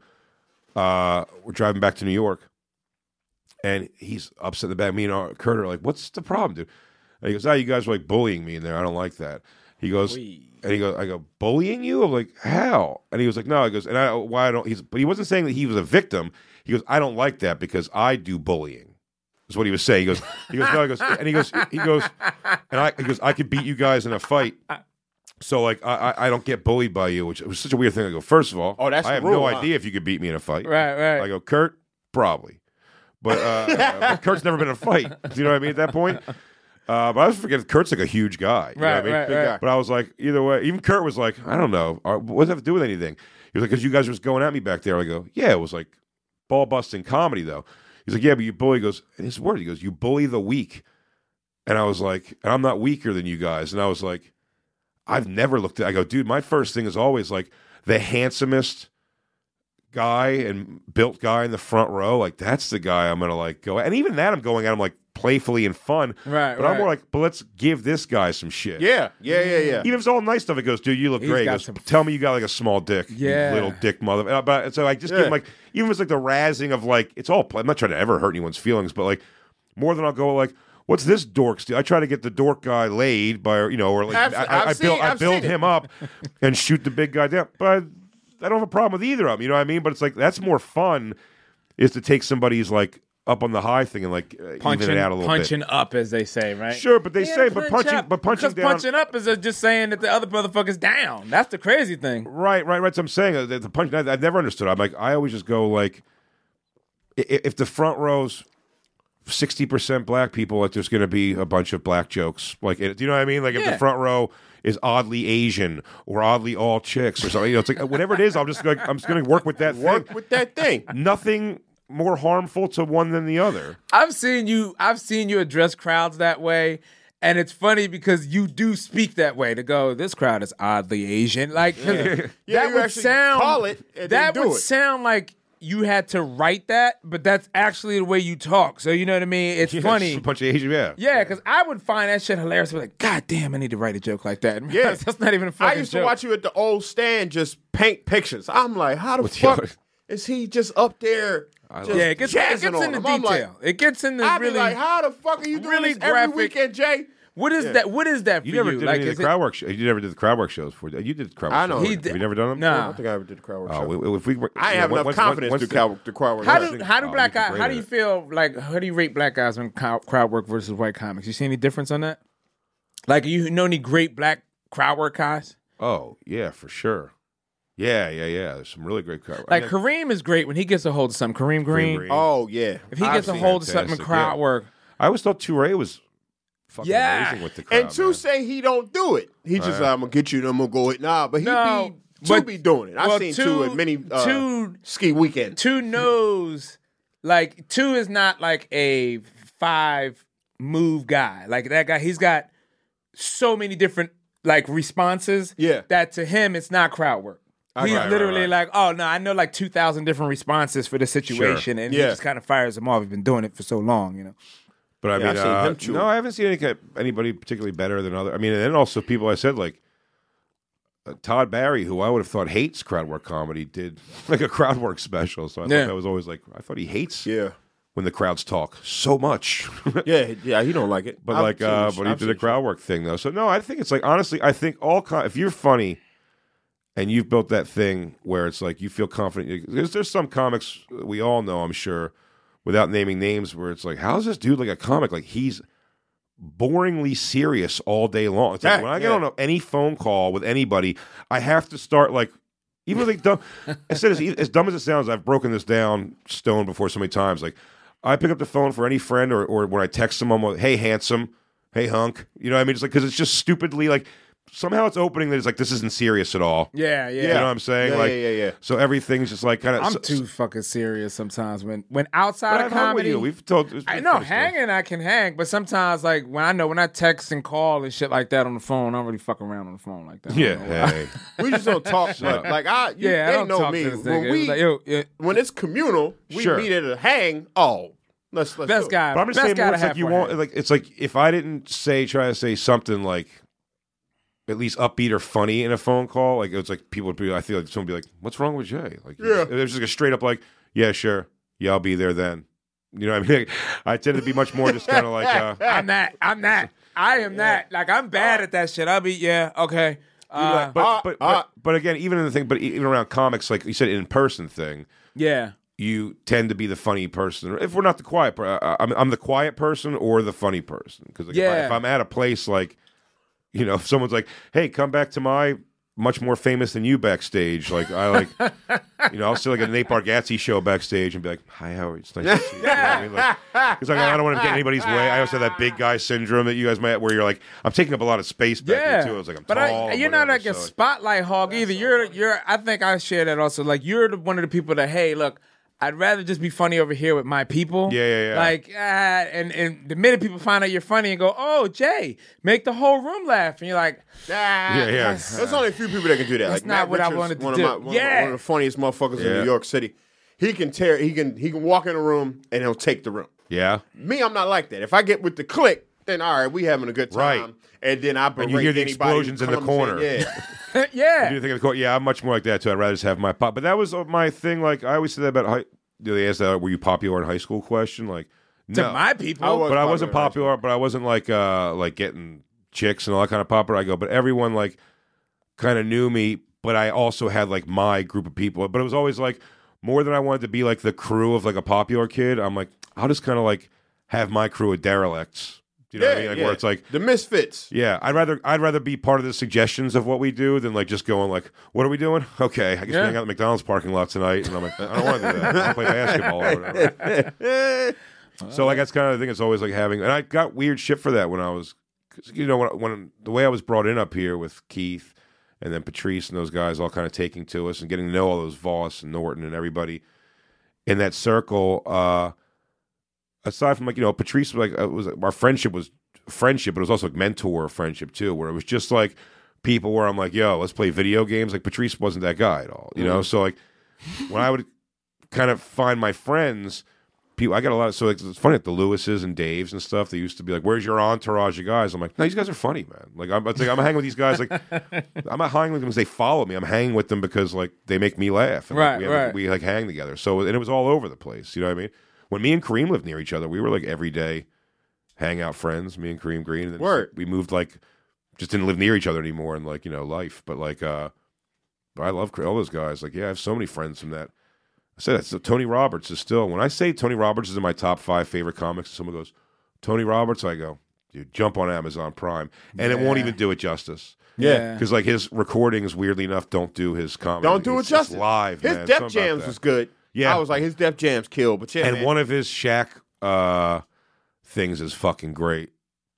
Uh, we're driving back to New York, and he's upset in the back. Me and our, Kurt are like, "What's the problem, dude?" And he goes, "Ah, you guys are like bullying me in there. I don't like that." He goes, and he goes, "I go bullying you?" I'm like, "How?" And he was like, "No." He goes, "And I why I don't?" He's but he wasn't saying that he was a victim. He goes, "I don't like that because I do bullying." Is what he was saying. He goes, he goes, no, he goes, and he goes, he goes, and I, he goes, I could beat you guys in a fight. So like, I, I I don't get bullied by you, which was such a weird thing. I go, first of all, Oh, that's I the have rule, no huh? idea if you could beat me in a fight. Right, right. I go, Kurt, probably, but, uh, but Kurt's never been in a fight. Do you know what I mean? At that point, uh, but I was forgetting Kurt's like a huge guy. You know Right, what I mean? right, Big right. guy. But I was like, either way, even Kurt was like, I don't know, uh, what does that have to do with anything? He was like, because you guys were just going at me back there. I go, yeah, it was like ball busting comedy though. He's like, yeah, but you bully. He goes, and his word, he goes, you bully the weak. And I was like, and I'm not weaker than you guys. And I was like, I've never looked at, I go, dude, my first thing is always like the handsomest guy and built guy in the front row. Like, that's the guy I'm going to like go. And even that I'm going at him like playfully and fun. Right, But I'm right. more like, but let's give this guy some shit. Yeah, yeah, yeah, yeah. Even if it's all nice stuff, it goes, dude, you look He's great. He got goes, some- tell me you got like a small dick, you Yeah. little dick mother. And I- But so I just give Yeah. him like, even if it's like the razzing of like, it's all. I'm not trying to ever hurt anyone's feelings, but like more than I'll go like, what's this dork's deal? I try to get the dork guy laid by, you know, or like I've- I, I, I've I seen- build, I I've build seen it. him up and shoot the big guy down. But I don't have a problem with either of them. You know what I mean? But it's like that's more fun is to take somebody's like up on the high thing and like uh, punching, even it out a little punching bit. up, as they say, right? Sure, but they Yeah, say, but punch punching, up. but punching because down. punching up is uh, just saying that the other motherfucker's down. That's the crazy thing. Right, right, right. So I'm saying uh, the, the punch. I, I've never understood. I'm like, I always just go like, i- if the front row's sixty percent black people, like there's going to be a bunch of black jokes. Like, it- do you know what I mean? Like, if Yeah. the front row is oddly Asian or oddly all chicks or something, you know, it's like whatever it is. I'm just like, I'm just going to work with that Work thing. with that thing. Nothing more harmful to one than the other. I've seen you. I've seen you address crowds that way, and it's funny because you do speak that way. To go, this crowd is oddly Asian. Like 'cause Yeah, that you would actually sound. call it and that then do would it. sound like you had to write that, but that's actually the way you talk. So you know what I mean? It's Yeah, funny. a bunch of Asian, yeah. Yeah, because I would find that shit hilarious. I'd be like, God damn, I need to write a joke like that. Yeah. that's not even a fucking I used joke. to watch you at the old stand just paint pictures. I'm like, how the the fuck other- is he just up there? Just Yeah, it gets, it jazzing gets on into him? I'm like- detail. it gets into I'd be really. like, how the fuck are you doing really this every graphic- weekend, Jay? what is Yeah. that? What is that for You never did Like, any of is the it- crowd work. Sh- you never did the crowd work shows before. You did the crowd. I work know. shows. He Have did- you never done them? Nah. I don't think I ever did the crowd work Oh, show. we- if we, were- I you have know, enough once- confidence once to the- crowd, the crowd work. How show. do how do Oh, black you'd be guys? great How at do you it. feel like? How do you rate black guys on crowd crowd work versus white comics? You see any difference on that? Like, you know any great black crowd work guys? Oh yeah, for sure. Yeah, yeah, yeah. There's some really great crowd. Like I mean, Kareem is great when he gets a hold of something. Kareem Green, Green. Oh yeah. if he I've gets a seen hold of that. something in fantastic, crowd yeah. work, I always thought Touré was fucking Yeah. amazing with the crowd. And two man. say he don't do it. He just Right. like, I'm gonna get you and I'm gonna go it. Nah, but he No, be two but- be doing it. I've well, seen two- two at many uh, two- ski weekends. Two knows, like, two is not like a five move guy. Like, that guy, he's got so many different, like, responses Yeah. that to him, it's not crowd work. He's right, literally right, right. like, oh, no, I know like two thousand different responses for the situation. And Yeah. he just kind of fires them off. He's been doing it for so long, you know. But I Yeah, mean, I've seen uh, him chew. no, I haven't seen any, anybody particularly better than other. I mean, and then also people I said like uh, Todd Barry, who I would have thought hates crowd work comedy, did like a crowd work special. So I Yeah. thought that was always like I thought he hates Yeah. when the crowds talk so much. Yeah, yeah, he don't like it. But I've like, seen uh, it. but he I've did seen a crowd work thing though. So no, I think it's like honestly, I think all com- if you're funny and you've built that thing where it's like you feel confident. Because there's some comics we all know, I'm sure, without naming names, where it's like, how's this dude like a comic? Like he's boringly serious all day long. It's like Yeah, when I get yeah. on a, any phone call with anybody, I have to start like. Even like dumb, I said as, as dumb as it sounds, I've broken this down stone before so many times. Like, I pick up the phone for any friend, or, or when I text someone, I'm like, "Hey, handsome, hey, hunk," you know what I mean? It's like because it's just stupidly like somehow it's opening that it's like this isn't serious at all. Yeah, yeah. You know what I'm saying? Yeah, like, yeah, yeah, yeah. So everything's just like kind of. I'm so, too fucking serious sometimes when when outside But of I've hung with comedy. you. We've told. it's I been know funny stuff. hanging I can hang, but sometimes like when I know when I text and call and shit like that on the phone, I don't really fuck around on the phone like that. I Yeah, don't know why. hey. We just don't talk much. Like I, you, yeah. I they don't know talk me. to this When nigga. we, It's like, yo, yeah, when it's communal, we Sure. meet at a hang. Oh, let's let's best do it. guy. But I'm just best saying, guy more, to it's like have you for want, hang. like it's like if I didn't say, try to say something like at least upbeat or funny in a phone call, like it's like people would be, I feel like someone would be like, "What's wrong with Jay?" Like, Yeah. there's just like a straight up like, "Yeah, sure, yeah, I'll be there then." You know what I mean? I tend to be much more just kind of like, uh, I'm that. I'm that. I am that. Like I'm bad at that shit. I'll be yeah. Okay. Uh, but, Uh, but, uh, but but again, even in the thing, but even around comics, like you said, in person thing. yeah. You tend to be the funny person. If we're not the quiet, per- uh, I'm, I'm the quiet person or the funny person. Because like, if, I, Yeah. if I'm at a place like, you know, if someone's like, "Hey, come back to my much more famous than you backstage," like I like, you know, I'll see like a Nate Bargatze show backstage and be like, "Hi, how are you? It's nice to see you." You know what I mean? Like, because like, I don't want to get anybody's way. I also have that big guy syndrome that you guys might, where you're like, I'm taking up a lot of space back Yeah, there too. I was like, I'm but tall. I, and you're not whatever, like a so, like- spotlight hog either. You're, you're. I think I share that also. Like you're the, one of the people that, hey, look, I'd rather just be funny over here with my people. Yeah, yeah, yeah. Like, uh, and and the minute people find out you're funny and go, oh, Jay, make the whole room laugh, and you're like, Nah, Yeah, yeah. that's- There's only a few people that can do that. That's like not Matt what I Richards, wanted to one do. Of my, one, of- Yeah. one of the funniest motherfuckers in Yeah. New York City. He can tear. He can. He can walk in a room and he'll take the room. yeah. Me, I'm not like that. If I get with the clique, then all right, we having a good time. Right. And then I berate you hear the anybody who explosions in the comes in. corner. Yeah. yeah. Do you think of the court? Yeah, I'm much more like that too. I'd rather just have my pop. But that was uh, my thing. Like I always say that about high. Do they ask that? Were you popular in high school? Question. Like To no, my people, I was but I popular wasn't in high popular. But I wasn't like uh like getting chicks and all that kind of popular. I go, but everyone like kind of knew me. But I also had like my group of people. But it was always like more than I wanted to be like the crew of like a popular kid. I'm like, I'll just kind of like have my crew of derelicts. Do you know yeah, what I mean? Like yeah. where it's like. the misfits. Yeah, I'd rather I'd rather be part of the suggestions of what we do than like just going like, what are we doing? Okay, I guess Yeah. we hang out at the McDonald's parking lot tonight, and I'm like, I don't want to do that. I'll play basketball or whatever. So like that's kind of the thing. It's always like having, and I got weird shit for that when I was, 'cause, you know, when, when the way I was brought in up here with Keith and then Patrice and those guys all kind of taking to us and getting to know all those Voss and Norton and everybody in that circle. uh Aside from like you know Patrice was like uh, was our friendship was friendship, but it was also like mentor friendship too, where it was just like people where I'm like, yo, let's play video games. Like Patrice wasn't that guy at all, you know. So like when I would kind of find my friends, people I got a lot of so like, it's funny like the Lewises and Daves and stuff. They used to be like, where's your entourage of guys? I'm like, no, these guys are funny, man. Like I'm, it's like I'm hanging with these guys. Like I'm not hanging with them because they follow me. I'm hanging with them because like they make me laugh. And, like, Right, we have, right. We like hang together. So and it was all over the place. You know what I mean? When me and Kareem lived near each other, we were like every day hangout friends, me and Kareem Green. And then Word. we moved like just didn't live near each other anymore in like, you know, life. But like uh but I love all those guys. Like, yeah, I have so many friends from that. I said that. So Tony Roberts is still when I say Tony Roberts is in my top five favorite comics, someone goes, Tony Roberts, I go, dude, jump on Amazon Prime. And it won't Yeah. even do it justice. Yeah. Because like his recordings, weirdly enough, don't do his comedy. Don't do it It's just justice. live. His man. Def Something about Jams that. was good. Yeah. I was like, his Def Jams killed. But yeah, and man. one of his Shaq uh, things is fucking great.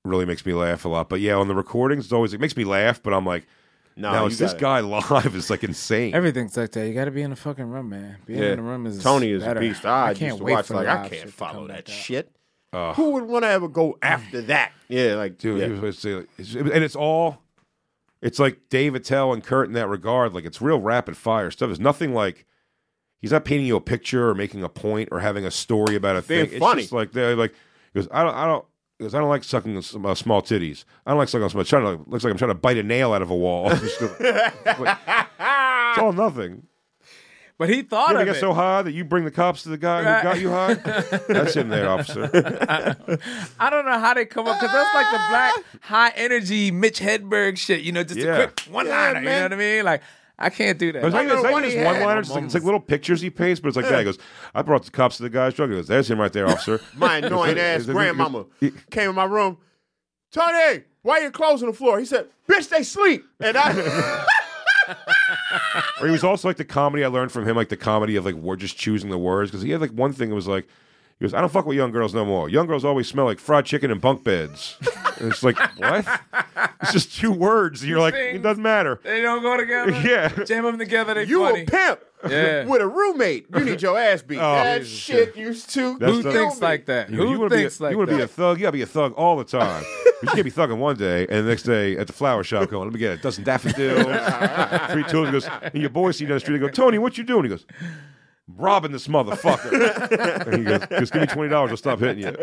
really makes me laugh a lot. But yeah, on the recordings, it's always it makes me laugh. But I'm like, No, now you it's this gotta- guy live is like insane. Everything's like that. You got to be in the fucking room, man. Being Yeah. in the room is Tony is better. a beast. I, I used can't to wait watch for like the I live shit can't to follow come that like that. shit. Uh, Who would want to ever go after that? Yeah, like Dude, yeah. he was saying- it's- and it's all, it's like Dave Attell and Kurt in that regard. Like it's real rapid fire stuff. There's nothing like he's not painting you a picture or making a point or having a story about a Being thing. funny. It's just like they're like he goes, I don't, I don't. he goes, I don't like sucking some, uh, small titties. I don't like sucking on small. Trying to looks like I'm trying to bite a nail out of a wall. Just like- it's all nothing. But he thought You ever of get it. so high that you bring the cops to the guy Right. who got you high? That's him there, officer. I don't know how they come up because that's like the black high energy Mitch Hedberg shit. You know, just Yeah. a quick one liner. Yeah, you know man. what I mean? Like I can't do that. But it's like, I know it's like one this he had. one-liner. It's like, it's like little pictures he paints, but it's like that. He goes, I brought the cops to the guy's truck. He goes, there's him right there, officer. My annoying ass He goes, grandmama he- came in my room. Tony, why you closing the floor? He said, "Bitch, they sleep." And I, Or he was also like the comedy I learned from him, like the comedy of like we're just choosing the words. Because he had like one thing that was like, he goes, I don't fuck with young girls no more. Young girls always smell like fried chicken and bunk beds. And it's like, what? It's just two words. And you're like, it doesn't matter. They don't go together. Yeah. Jam them together. They you funny. a pimp Yeah. with a roommate. You need your ass beat. Oh, that Jesus, shit used to That's Who the- thinks kill me. like that? You, know, Who you wanna thinks be a, like you want to that? be a thug? You got to be a thug all the time. You can't be thugging one day and the next day at the flower shop going, let me get a dozen daffodils, three tulips. He goes, and your boys see you down the street. They go, Tony, what you doing? He goes, robbing this motherfucker. And he goes, just give me twenty dollars, I'll stop hitting you.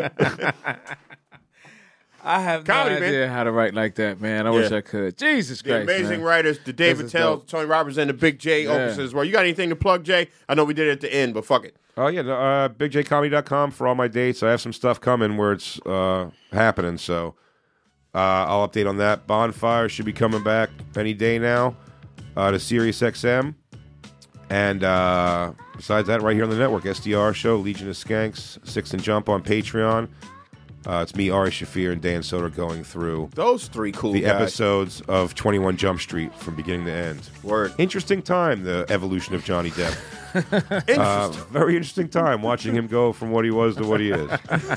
I have Comedy, no man. idea how to write like that, man. I wish Yeah. I could. Jesus The Christ, amazing man. writers, the David This is Tell, dope. Tony Roberts, and the Big J Yeah. officers as well. You got anything to plug, Jay? I know we did it at the end, but fuck it. Oh, yeah, no, uh, big j comedy dot com for all my dates. I have some stuff coming where it's uh, happening, so uh, I'll update on that. Bonfire should be coming back any day now uh, to Sirius X M. And uh, besides that, right here on the network, S D R Show, Legion of Skanks, Six and Jump on Patreon. Uh, it's me, Ari Shafir, and Dan Soder going through Those three cool the guys. episodes of twenty-one Jump Street from beginning to end. Word. Interesting time, the evolution of Johnny Depp. Interesting. Uh, very interesting time watching him go from what he was to what he is.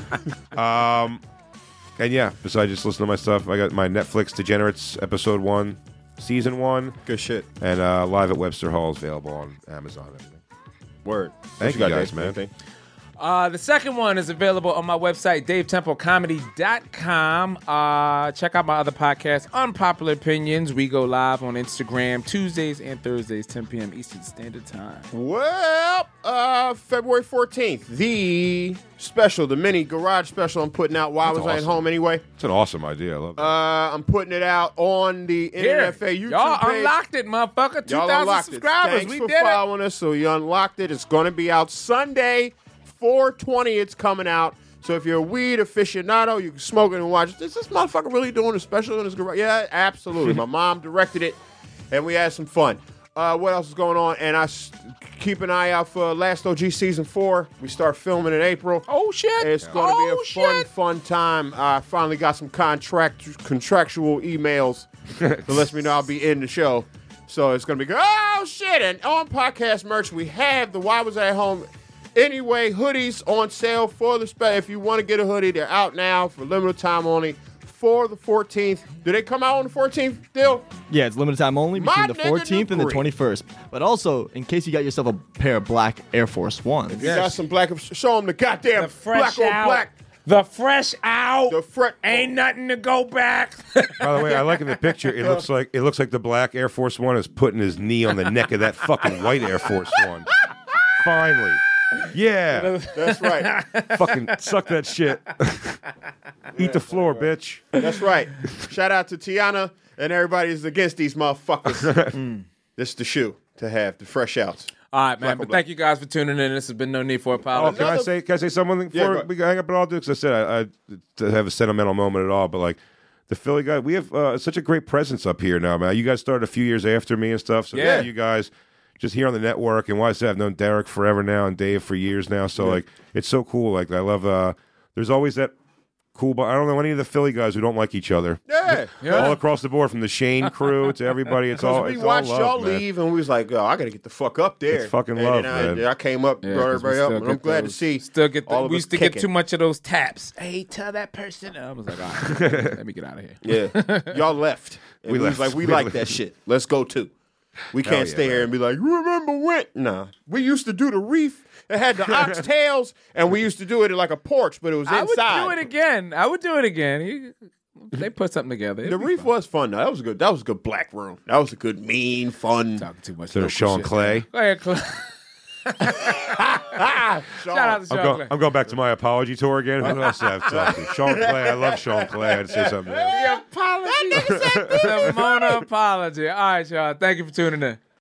Um, and yeah, besides just listening to my stuff, I got my Netflix Degenerates episode one, season one, Good shit. and uh, Live at Webster Hall is available on Amazon. and everything. Word. Thank What you got, guys, Dave? man. Anything? Uh, the second one is available on my website, dave temple comedy dot com. Uh, check out my other podcast, Unpopular Opinions. We go live on Instagram Tuesdays and Thursdays, ten p.m. Eastern Standard Time. Well, uh, February fourteenth, the special, the mini garage special I'm putting out. Why That's was I at awesome. home anyway? It's an awesome idea. I love that. Uh, I'm putting it out on the Here, N F A YouTube y'all page. unlocked it, motherfucker. two Y'all thousand unlocked subscribers. it. Thanks We for did it. following us. So you unlocked it. It's going to be out Sunday, four twenty. It's coming out. So if you're a weed aficionado, you can smoke it and watch it. Is this motherfucker really doing a special in his garage? Yeah, absolutely. My mom directed it, and we had some fun. Uh, what else is going on? And I s- keep an eye out for Last O G season four. We start filming in April. Oh, shit. It's going to oh, be a fun, shit. fun time. I finally got some contract contractual emails that lets me know I'll be in the show. So it's going to be good. Oh, shit. And on podcast merch, we have the Why Was I At Home Anyway hoodies on sale for the special. If you want to get a hoodie, they're out now for limited time only for the fourteenth. Do they come out on the fourteenth still? Yeah, it's limited time only My between the nigga fourteenth and the agree. twenty-first. But also, in case you got yourself a pair of black Air Force Ones. You got some black. Show them the goddamn The fresh black on out. black. The fresh out. The fre- Ain't nothing to go back. By the way, I like in the picture. It looks like it looks like the black Air Force One is putting his knee on the neck of that fucking white Air Force One. Finally, yeah, That's right. fucking suck that shit. Eat the floor, bitch. That's right. Shout out to Tiana and everybody's against these motherfuckers. This is the shoe to have, the fresh outs. All right, man. Black on But black. thank you guys for tuning in. This has been No Need for Oh, Apology. can I Another- say can I say something before Yeah, go- we hang up? But I'll do because I said I, I to have a sentimental moment at all. But like the Philly guy, we have uh, such a great presence up here now, man. You guys started a few years after me and stuff. So Yeah. yeah, you guys just here on the network. And why I say I've known Derek forever now and Dave for years now. So like it's so cool. Like I love. Uh, there's always that cool. But I don't know any of the Philly guys who don't like each other. Yeah. Yeah. All across the board, from the Shane crew to everybody. It's all. we It's watched all y'all love, man. leave, and we was like, "Oh, I gotta get the fuck up there." It's fucking and love, then I, man. then I came up, Yeah, brought 'cause we everybody up, still and I'm get glad those- to see. Still get the, all of we us used to kicking. get too much of those taps. Hey, tell that person. I was like, all right, let me get out of here. Yeah, y'all left. And We we, was left. like, we, We like left. that shit. Let's go too. We can't yeah, stay here man. and be like, you remember when? Nah, we used to do the reef. It had the oxtails, and we used to do it in like a porch, but it was I would inside. do it again. I would do it again. You- They put something together. The reef was fun. Though. That was a good. That was a good black room. That was a good, mean, fun. Talking too much. So local Sean shit. Clay. Go ahead, Clay. Ah, Shout out to I'm, Sean go- Clay. I'm going back to my apology tour again. Who else have to talk to? Sean Clay. I love Sean Clay. I had to say something. The apology. The Mona apology. All right, y'all. Thank you for tuning in.